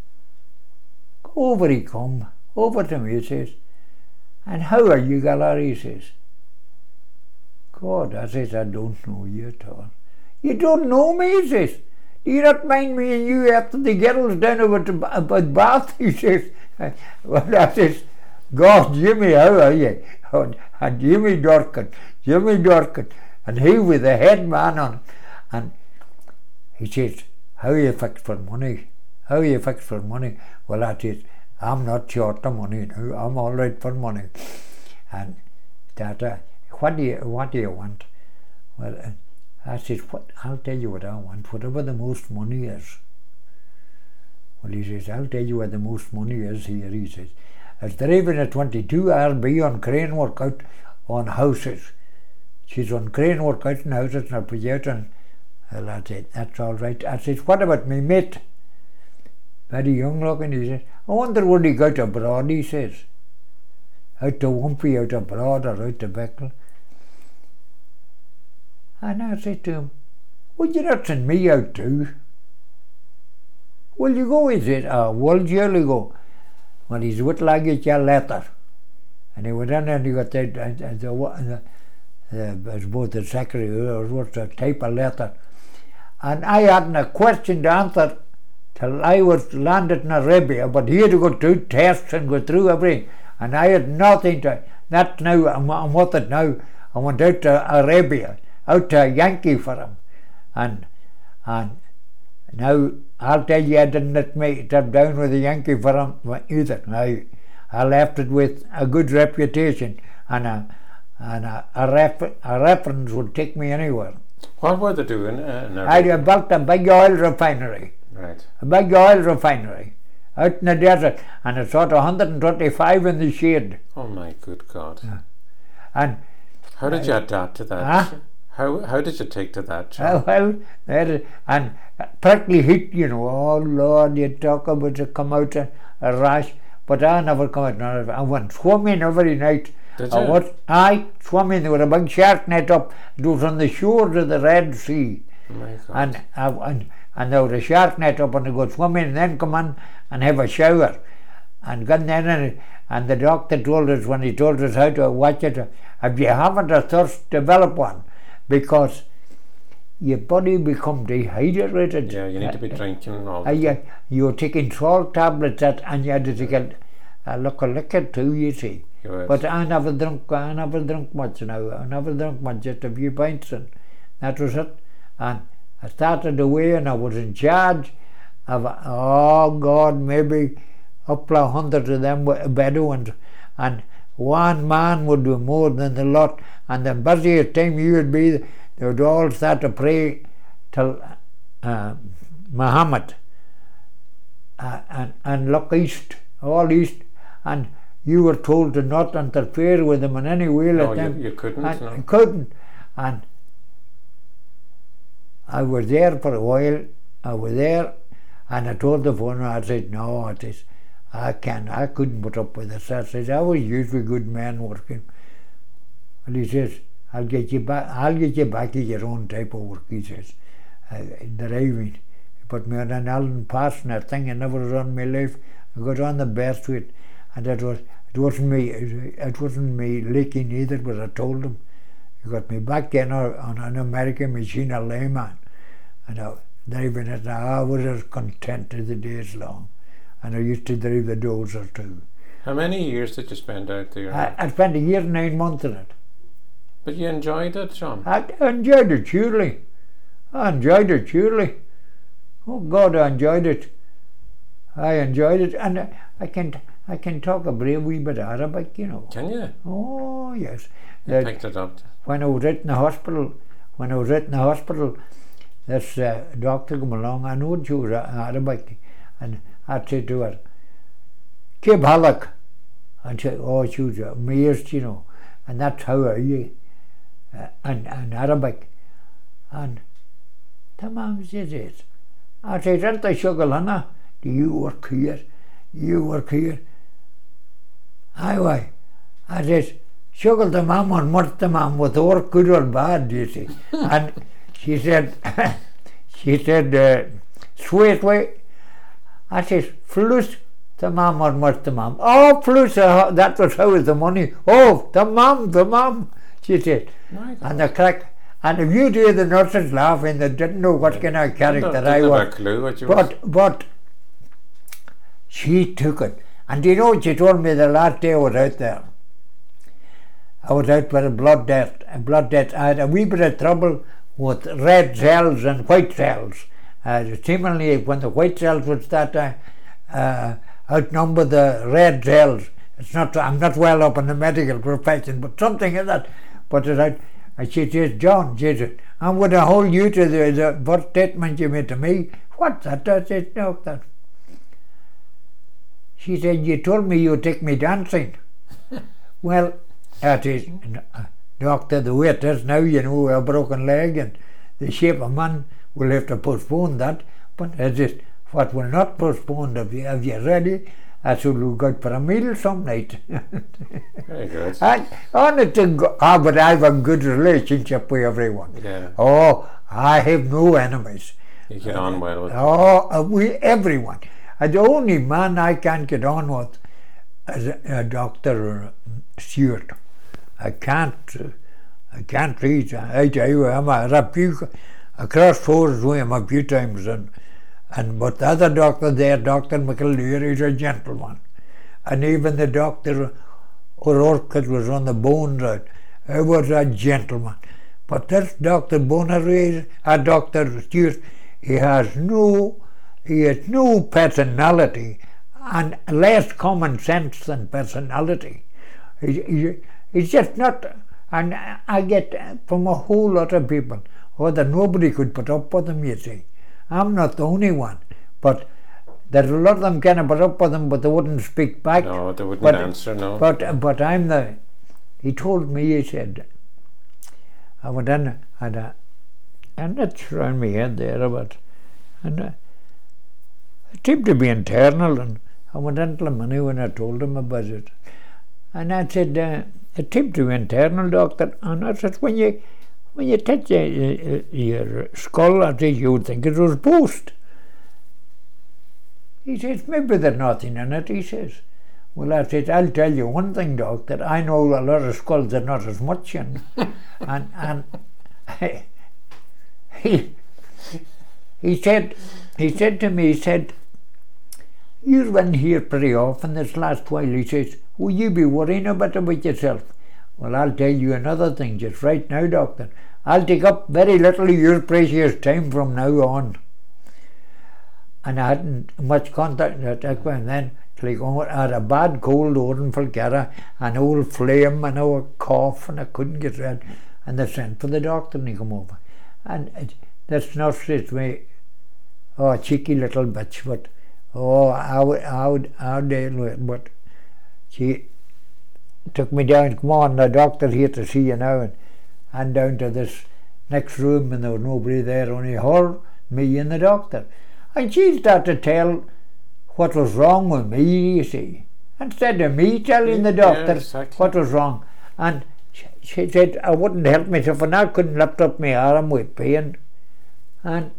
over he come, over to me, he says, and how are you, Galar? He says, God, I says, I don't know you at all. You don't know me, he says. Do you not mind me and you after the girls down about, about Bath? He says, well, I says, God, Jimmy, how are you? And Jimmy Dorkin, Jimmy Dorkin, and he with the head man on. And he says, how are you fixed for money? How are you fixed for money? Well, I said, I'm not short of money now. I'm all right for money. And Tata, what do you, what do you want? Well, I said, what, I'll tell you what I want, whatever the most money is. Well, he says, I'll tell you what the most money is here, he says. As driving a twenty-two, I'll be on crane work out on houses. She's on crane work out on houses, and I'll put you out on. Well, I said, that's all right. I said, what about me mate? Very young looking, he says, I wonder would he go to abroad, he says. Out to Wumpy, out abroad, or out to Beckle. And I said to him, would you not send me out too? Will you go? He said, oh, will you go? Well, he's with luggage a letter. And he went in and he got that, and, and the, the, the, as both the secretary or what the type of letter. And I hadn't a question to answer till I was landed in Arabia, but he had to go through tests and go through everything. And I had nothing to, that now, I'm, I'm with it now. I went out to Arabia, out to a Yankee for him. And, and now, I'll tell you, I didn't let me step down with a Yankee for him either. I, I left it with a good reputation, and a, and a, a, refer, a reference would take me anywhere. What were they doing? Uh, I built a big oil refinery. Right. A big oil refinery out in the desert, and it's sort of one hundred twenty-five in the shade. Oh my good God. Yeah. And how did you uh, adapt to that? Huh? How how did you take to that, John? Uh, well, there, and prickly heat, you know. Oh Lord, you talk about to come out a, a rash, but I never come out. No, I went swimming every night. Did I you? was, I swimming. There was a big shark net up. It was on the shores of the Red Sea. Oh my God. And, I, and and there was a shark net up, and I go swimming, and then come in and have a shower, and got in and, and the doctor told us when he told us how to watch it, if you haven't a thirst, develop one, because your body become dehydrated. Yeah, you need to be drinking all the uh, time. you, you're taking salt tablets that, and you had to take a, a look a liquor too, you see. You But I never drunk. I never drunk much now. I never drunk much, just a few pints, and that was it. And I started away, and I was in charge of, oh God, maybe up to a hundred of them Bedouins, and one man would do more than the lot. And the busiest time you would be, they would all start to pray till uh, Muhammad, uh, and and look east, all east, and you were told to not interfere with them in any way. No, at them. you, you couldn't. And No. couldn't. And I was there for a while. I was there, and I told the phone. I said, "No, I says, I can't. I couldn't put up with this." I says, "I was usually good man working." And he says, "I'll get you back. I'll get you back to your own type of work." He says, uh, "Driving." He put me on an Allen Pass and that thing. I never run my life. I got on the best with, and that was. It wasn't me. It wasn't me leaking either, but I told him. He got me back then on an American machine, a layman, and I driving it. And I was as content as the days long, and I used to drive the dozer too. How many years did you spend out there? I, I spent a year and nine months in it. But you enjoyed it, John? I enjoyed it surely. I enjoyed it surely. Oh God, I enjoyed it. I enjoyed it, and I, I can. I can talk a brave wee bit Arabic, you know. Can you? Oh, yes. You That picked it up. when I was out in the hospital, when I was out in the hospital, this uh, doctor came along. I knew she was Arabic, and I said to her, Kib Hallock. And say, oh, she was amazed, you know. And that's how are you? Uh, and, and Arabic. And the mom says it. I said, Renta Shugalana, do you work here? You work here? Aye, why? I said, Shugal the mom and Murt the mom, was work good or bad, you see. And she said, she said, uh, sweet way. I said, Flus the mom or Murt the mom. Oh, Flus, uh, that was how is the money. Oh, the mom, the mom, she said. And the crack. And if you do, the nurses laughing, they didn't know what kind of character Didn't I have a was. clue what you But, but she took it. And you know, she told me the last day I was out there, I was out with a blood test. A blood test. I had a wee bit of trouble with red cells and white cells. Uh, seemingly, when the white cells would start to uh, outnumber the red cells, it's not. I'm not well up in the medical profession, but something like that. But it had, and she says, John, she said, I'm going to hold you to the, the what statement you made to me. What's that? I said, no, that. She said, you told me you'd take me dancing. Well, that is, uh, doctor, the way it is now, you know, a broken leg and the shape of man will have to postpone that. But it is what will not postpone if, you, if you're ready. I should look out for a meal some night. Very good. And on it to go, ah, but I have a good relationship with everyone. Yeah. Oh, I have no enemies. You get on well with Oh, uh, we everyone. And the only man I can't get on with is a, a Doctor Stewart. I can't. Uh, I can't read. I tell you, I'm a, a few, across forest with him a few times, and and but the other doctor there, Doctor McAleer, is a gentleman, and even the doctor O'Rourke was on the bones out. He was a gentleman, but this Doctor Bonner, a Doctor Stewart, he has no, he has no personality, and less common sense than personality. He, he, he's just not. And I get from a whole lot of people, oh, that nobody could put up with him, you see. I'm not the only one, but there's a lot of them kind of put up with him, but they wouldn't speak back. No, they wouldn't but, answer, no. But but I'm the, he told me, he said, I went in, and, uh, and it's around my head there, but, and uh, it seemed to be internal, and I went into the money when I told him about it. And I said, uh, it seemed to be internal, doctor, and I said, when you when you touch your, your, your skull, I said, you would think it was post. He says, maybe there's nothing in it, he says. Well, I said, I'll tell you one thing, doctor, I know a lot of skulls are not as much in. and and he, he said, he said to me, he said, you've been here pretty often this last while, he says, will you be worrying a bit about yourself? Well, I'll tell you another thing just right now, doctor. I'll take up very little of your precious time from now on. And I hadn't much contact with that, and then like, I had a bad cold over in Falkirk, an old flame and a cough, and I couldn't get rid. And they sent for the doctor and he come over. And it, this nurse says to me, oh, cheeky little bitch, but oh, how, how, how deal with it, but she took me down, come on, the doctor's here to see you now, and, and down to this next room, and there was nobody there, only her, me and the doctor. And she started to tell what was wrong with me, you see, instead of me telling the doctor yeah, exactly. what was wrong. And she, she said I wouldn't help myself, and I couldn't lift up my arm with pain. And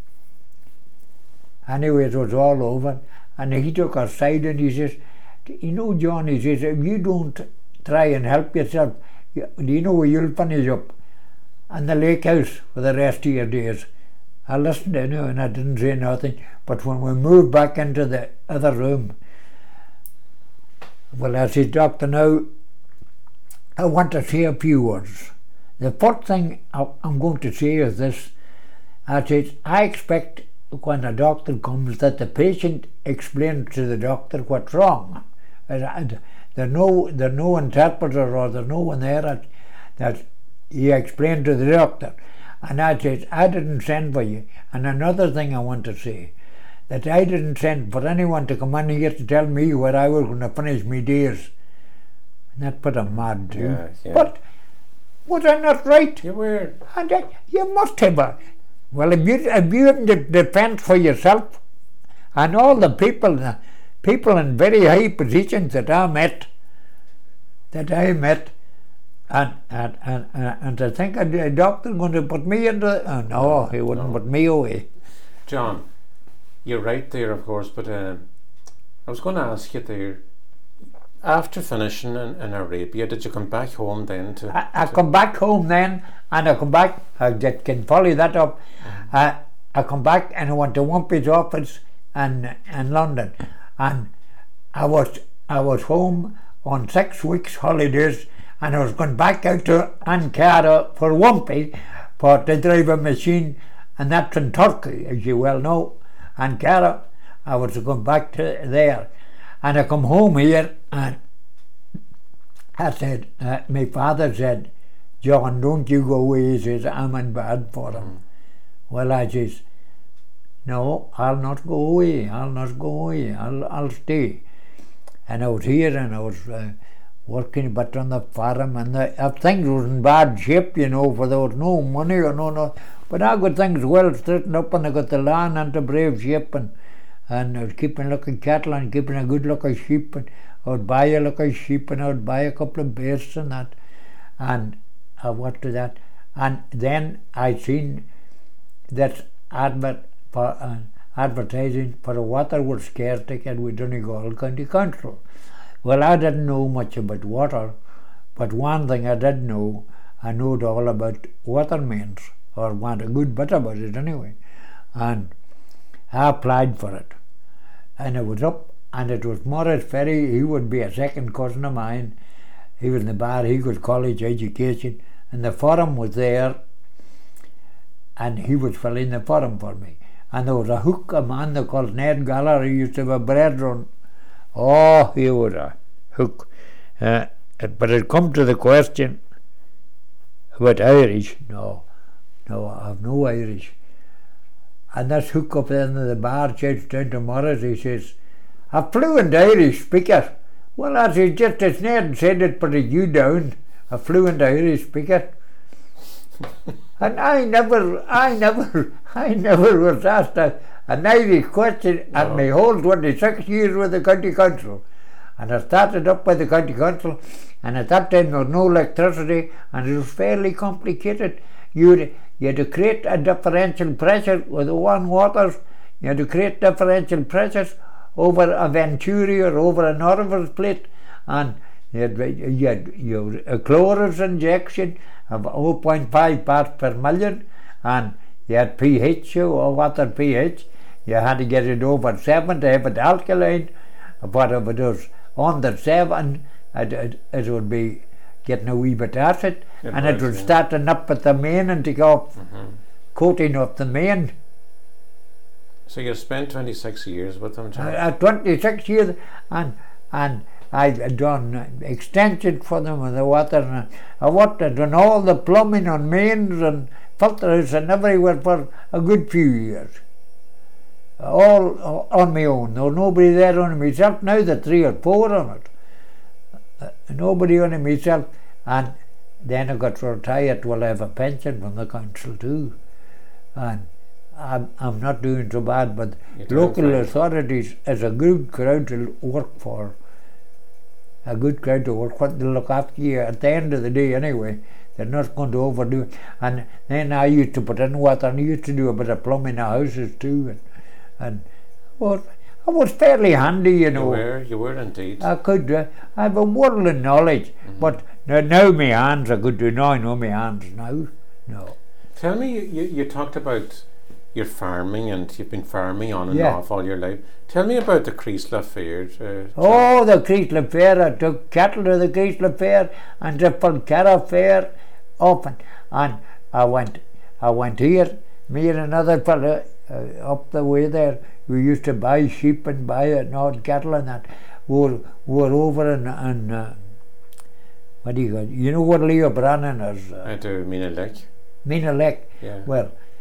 anyway, it was all over, and he took her aside and he says, you know, John, he says, if you don't try and help yourself, you, do you know where you'll finish up? In the lake house for the rest of your days. I listened anyway and I didn't say nothing, but when we moved back into the other room, well, I said, doctor, now, I want to say a few words. The first thing I'm going to say is this. I said, I expect when a doctor comes that the patient explains to the doctor what's wrong. And there's no, there's no interpreter or there's no one there that, that he explained to the doctor. And I said, I didn't send for you. And another thing I want to say, that I didn't send for anyone to come in here to tell me where I was going to finish my days. And that put him mad too. Yeah, yeah. But was I not right? You were. And I, you must have a... Well, if you, if you haven't the defence for yourself, and all the people, the people in very high positions that I met, that I met, and and and, and, and I think a doctor going to put me into... Oh, no, he wouldn't No. put me away. John, you're right there, of course, but uh, I was going to ask you there, after finishing in, in Arabia, did you come back home then to... I, I to come back home then, and I come back, I just can follow that up. Mm-hmm. Uh, I come back and I went to Wumpy's office in, in London, and I was I was home on six weeks holidays, and I was going back out to Ankara for Wumpy for to drive a machine, and that's in Turkey, as you well know. Ankara, I was going back to there, and I come home here, and I said, uh, my father said, John, don't you go away. He says, I'm in bad for him. Mm. Well, I says, no, I'll not go away. I'll not go away. I'll, I'll stay. And I was here, and I was uh, working a bit on the farm, and the, uh, things was in bad shape, you know, for there was no money or no, no. But I got things well straightened up, and I got the land into brave shape, and, and I was keeping looking cattle and keeping a good look of sheep, and I would buy a look of sheep, and I would buy a couple of beasts and that, and uh, what to that. And then I seen that advert for uh, advertising for a waterworks caretaker with Donegal County Council. Well, I didn't know much about water, but one thing I did know, I knowed all about water mains, or want a good bit about it anyway. And I applied for it. And I was up, and it was Morris Ferry. He would be a second cousin of mine. He was in the bar, he got college education, and the forum was there, and he was filling the forum for me. And there was a hook, a man they called Ned Galler, who used to have a bread run. Oh, he was a hook. Uh, but it come to the question about Irish. No, no, I have no Irish. And this hook up there in the bar shouts down to Morris, he says, a fluent Irish speaker. Well, I said, just as Ned said it, put it you down, a fluent Irish speaker. And I never, I never, I never was asked a, an Irish question no. in my whole twenty-six years with the county council. And I started up by the county council, and at that time there was no electricity, and it was fairly complicated. You had, you had to create a differential pressure with the one waters. You had to create differential pressures over a venturi or over an orifice plate, and you had, you had, you had a chlorus injection of zero point five parts per million, and you had pH, or water pH. You had to get it over seven to have it alkaline, but if it was under seven, it, it, it would be getting a wee bit acid, it and was, it would yeah. starting up at the main and take off mm-hmm. coating of the main. So you spent twenty-six years with them, John? Uh, twenty-six years, and and I've done extension for them with the water, and I worked, I done all the plumbing on mains and filters and everywhere for a good few years. All on my own. There was nobody there on myself. Now the three or four on it. Uh, nobody on myself. And then I got retired. Well, I have a pension from the council too. And I'm, I'm not doing so bad, but local authorities is a good crowd to work for. A good crowd to work for. They'll look after you at the end of the day anyway. They're not going to overdo it. And then I used to put in water, and I used to do a bit of plumbing in the houses too. And, and well, I was fairly handy, you know. You were, you were indeed. I could, uh, I have a world of knowledge, mm-hmm. but now, now my hands are good to know. I know my hands now. No. Tell me, you, you talked about your farming, and you've been farming on and yeah. off all your life. Tell me about the Creeslough Fair. Uh, oh, the Creeslough Fair. I took cattle to the Creeslough Fair and the Falcara Fair often. And I went, I went here, me and another fellow uh, up the way there. We used to buy sheep and buy uh, not cattle and that. We were, we were over in, in uh, what do you call it? You know what Leo Brannan is? Uh, I do, Mina Lake. Mina Lake. Yeah. Well,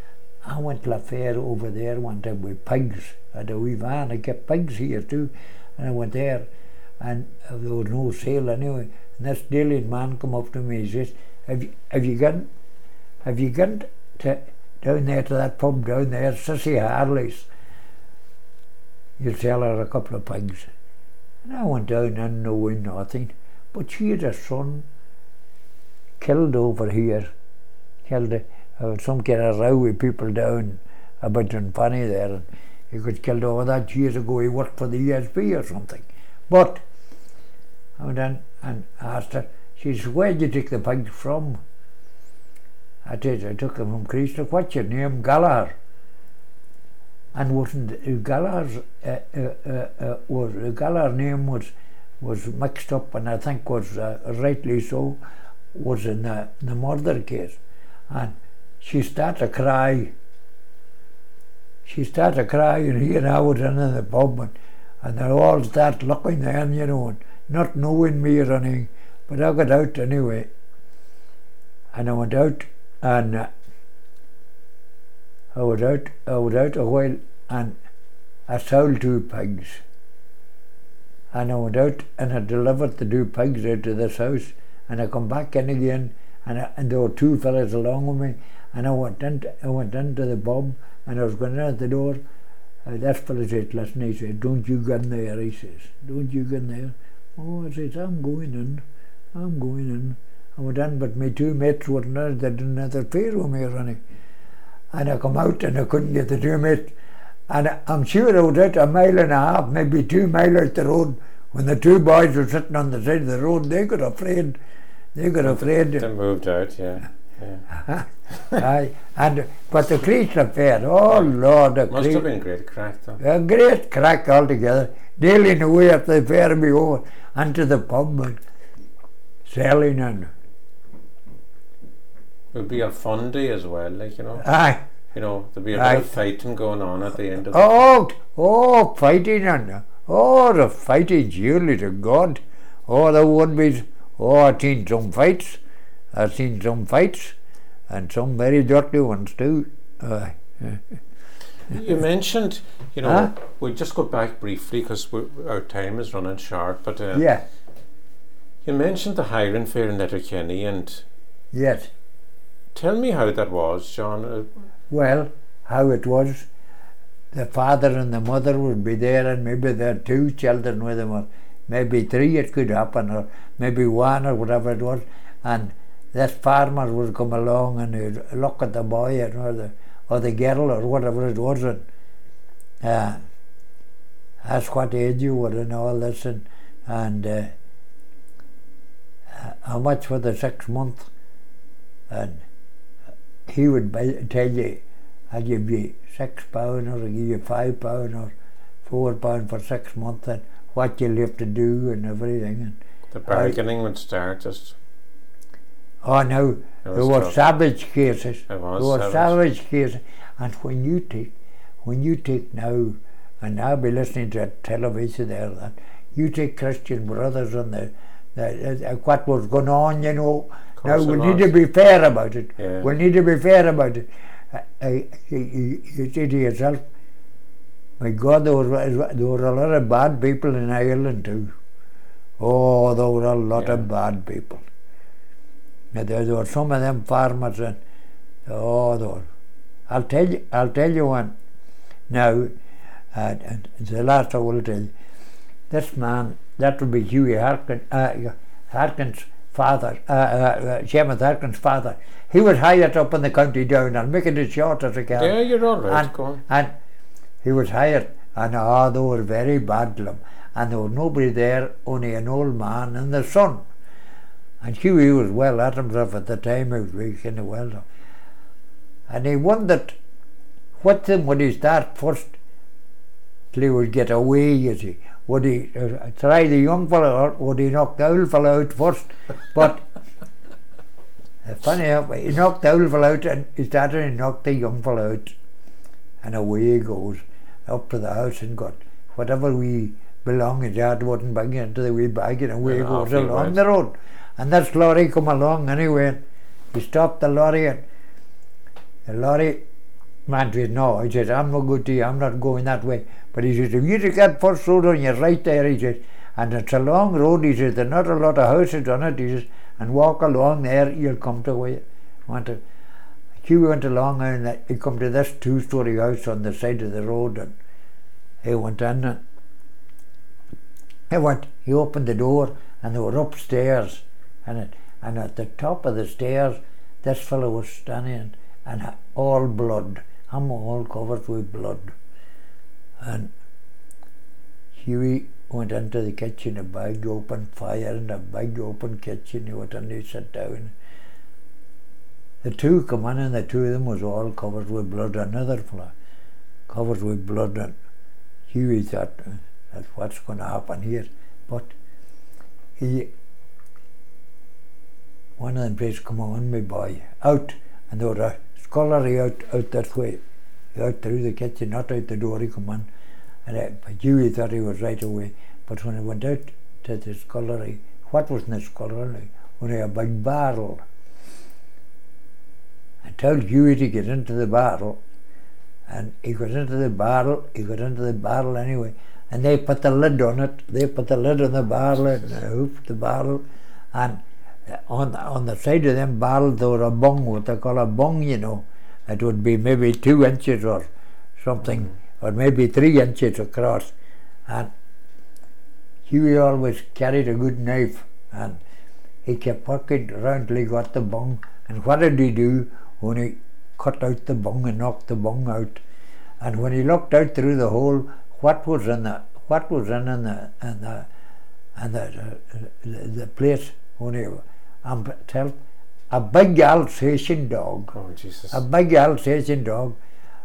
I went to a fair over there one time with pigs. I had a wee van, I kept pigs here too. And I went there, and there was no sale anyway. And this daily man come up to me, he says, have you, have you gone, have you gone to, down there to that pub down there, Sissy Harley's? You'll sell her a couple of pigs. And I went down and knowing nothing. But she had a son killed over here. Killed a, uh, some kind of row with people down about in Funny there. And he got killed over that years ago. He worked for the E S B or something. But I went in and asked her, she said, where'd you take the pigs from? I said, I took them from Creaslock. What's your name? Gallagher. And wasn't uh, Gallagher's uh, uh, uh, uh, was uh, Gallagher's name was was mixed up, and I think was uh, rightly so, was in the, the murder case. And she started to cry. She started to cry, and he and I was in the pub, and, and they all started looking then, you know, and not knowing me or anything. But I got out anyway, and I went out, and uh, I was out, I was out a while, and I sold two pigs. And I went out and I delivered the two pigs out to this house, and I come back in again, and, I, and there were two fellas along with me, and I went into, I went into the pub, and I was going out the door. Uh, that fella said, listen, he said, don't you go in there, he says, don't you go in there. Oh, I said, I'm going in, I'm going in. I went in, but my two mates weren't there, they didn't have their fare with me or anything. And I come out and I couldn't get the two mates. And I, I'm sure I was out a mile and a half, maybe two miles out the road, when the two boys were sitting on the side of the road. They got afraid. They got afraid. They moved out, yeah. yeah. Aye, and but the Creaslock Fair, oh Lord, the must have been great crack though. A great crack altogether. Dealing away at the fair be over, and to the pub and selling and. It would be a fun day as well, like, you know. Aye. You know, there'd be a Aye. bit of fighting going on at the end of the Oh, oh, fighting and oh, the fighting, surely to God. Oh, there would be. Oh, I've seen some fights. I've seen some fights, and some very dirty ones too. Uh, You mentioned, you know, huh? we'll just go back briefly because our time is running short, but uh, yeah, you mentioned the hiring fair in Letterkenny, and yes. tell me how that was, John. Uh, Well, how it was, the father and the mother would be there, and maybe there are two children with them, or maybe three it could happen, or maybe one, or whatever it was. And this farmer would come along and he'd look at the boy, and, or, the, or the girl, or whatever it was, and uh, ask what age you were and all this, and, and uh, how much for the six months. And he would buy, tell you, I'll give you six pound, or I'll give you five pound, or four pound for six months, and what you'll have to do and everything. And the bargaining I, would start just. Oh no, there were savage cases. There was there were savage. savage cases, and when you take, when you take now, and I'll be listening to a television there, that you take Christian Brothers and the, the uh, what was going on, you know. Now we need to be fair about it. Yeah. We need to be fair about it. Uh, uh, you, you, you say to yourself, my God, there were, there were a lot of bad people in Ireland too. Oh, there were a lot yeah. of bad people. Now, there, there were some of them farmers, and oh, there were. I'll tell you. I'll tell you one. Now, uh, and the last I will tell you. This man, that would be Hughie Harkin, uh, Harkin's father, uh, uh, Seamus Harkin's father. He was hired up in the county down. I'll make it as short as I can. Yeah, you're all right. And, Go on. and he was hired, and oh, they were very bad to him. And there was nobody there, only an old man and the son. And Hughie was well at himself at the time. He was very kind of well. And he wondered what thing would he start first till he would get away, you see. Would he uh, try the young fellow, or would he knock the old fellow out first? But uh, funny enough, he knocked the old fellow out, and he started to knock the young fellow out. And away he goes up to the house and got whatever wee belongings he had wasn't banging into the wee bag, and away he goes along the road. And this lorry come along anyway. He stopped the lorry, and the lorry man said, no, he said, I'm no good to you, I'm not going that way. But he said, if you get first road on your right there, he said, and it's a long road, he said, there's not a lot of houses on it, he says, and walk along there, you'll come to where you want to. He went along and he come to this two-story house on the side of the road, and he went in and he went, he opened the door and they were upstairs, and it, and at the top of the stairs this fellow was standing, and all blood, I'm all covered with blood. And Hughie went into the kitchen, a big open fire in a big open kitchen. He went in, he sat down. The two come in, and the two of them was all covered with blood. Another fella covered with blood, and Hughie thought, that's what's going to happen here. But he, one of them says, come on, my boy, out. And there was a scullery out, out that way, out through the kitchen, not out the door. He come in, and uh, but Hughie thought he was right away. But when he went out to the scullery, what was in the scullery? Only a big barrel. I told Hughie to get into the barrel, and he got into the barrel, he got into the barrel anyway, and they put the lid on it, they put the lid on the barrel and they hooped the barrel, and on the, on the side of them barrels there was a bung, what they call a bung, you know. It would be maybe two inches or something, or maybe three inches across, and Hughie always carried a good knife, and he kept working around till he got the bung. And what did he do? When he cut out the bung and knocked the bung out, and when he looked out through the hole, what was in the what was in, in the in the and the, uh, the the place when he um, tell a big Alsatian dog, oh Jesus, a big Alsatian dog,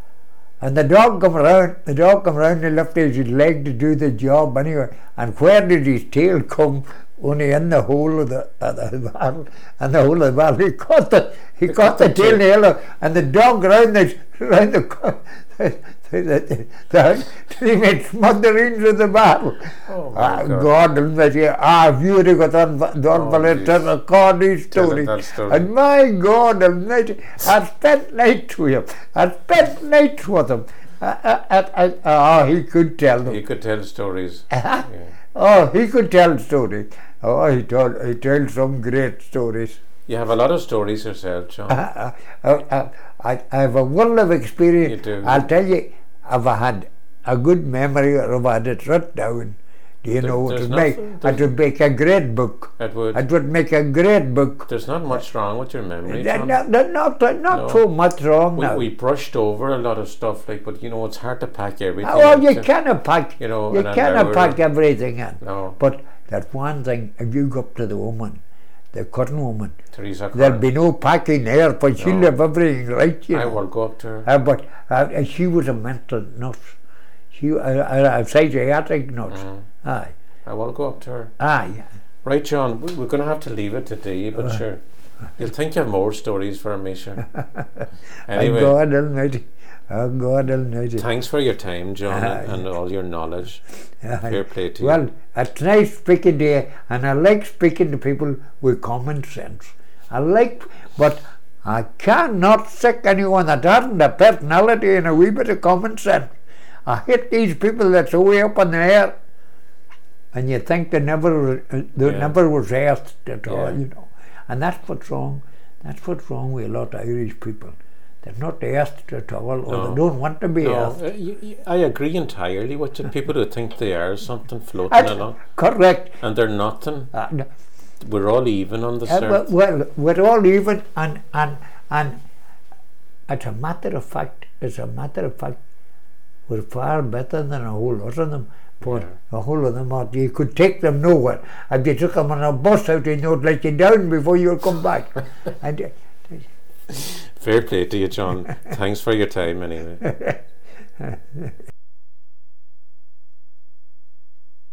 and the dog come around, the dog come around and lifted his leg to do the job anyway, and where did his tail come? Only in the hole of the, uh, the barrel, and the hole of the barrel, he caught the he They caught caught the the tail tail. nail, and the dog round the round the the, the, the, he made smothereens of the barrel. Oh my Ah, God. God Almighty! Ah, if you would have got on done Oh, for it, jeez. tell a corny Tell story. it that story. And my God Almighty, I spent nights with him. I spent nights with him. I, I, I, I, oh, he could tell them. He could tell stories. Yeah. Oh, he could tell stories. Oh, he told he told some great stories. You have a lot of stories yourself, John. I, I, I, I have a world of experience. You do. I'll tell you, I've had a good memory, or I've had it written down. Do you There- know, it there's would make nothing- it there's- would make a great book. It would. It would make a great book. There's not much wrong with your memory, Not, John. not, not, not, not No. so much wrong We, now. we brushed over a lot of stuff, like, but you know, it's hard to pack everything. Oh, well, you into- cannot pack. you know, you in an cannot hour. pack everything in. No. But that one thing, if you go up to the woman, the cutting woman, Teresa there'll Carr. be no packing there, but she'll No. have everything right, you I know. will go up to her. Uh, but uh, she was a mental nurse. She, uh, a psychiatric nurse. Mhm. Aye, I will go up to her. aye. Right, John, we- we're going to have to leave it today, but sure. You'll think you have more stories for me, sure. Anyway, Oh, God Almighty. Oh, God Almighty. thanks for your time, John, Aye. and, and all your knowledge. Aye. Fair play to you. Well, it's nice speaking to you, and I like speaking to people with common sense. I like, but I cannot sick anyone that hasn't a personality and a wee bit of common sense. I hate these people that's way up in the air, and you think they never, uh, they Yeah. never was asked at all, Yeah. you know. And that's what's wrong. That's what's wrong with a lot of Irish people. They're not asked at all, or No. they don't want to be No, asked. uh, y- y- I agree entirely with you. People who think they are something floating That's along, correct. and they're nothing. Uh, no. We're all even on this Uh, well, earth. well, we're all even, and and and as a matter of fact, as a matter of fact, we're far better than a whole lot of them. For Yeah. a whole lot of them, out, you could take them nowhere. If you took them on a bus out, they would let you down before you would come back. and uh, Fair play to you, John. Thanks for your time, anyway.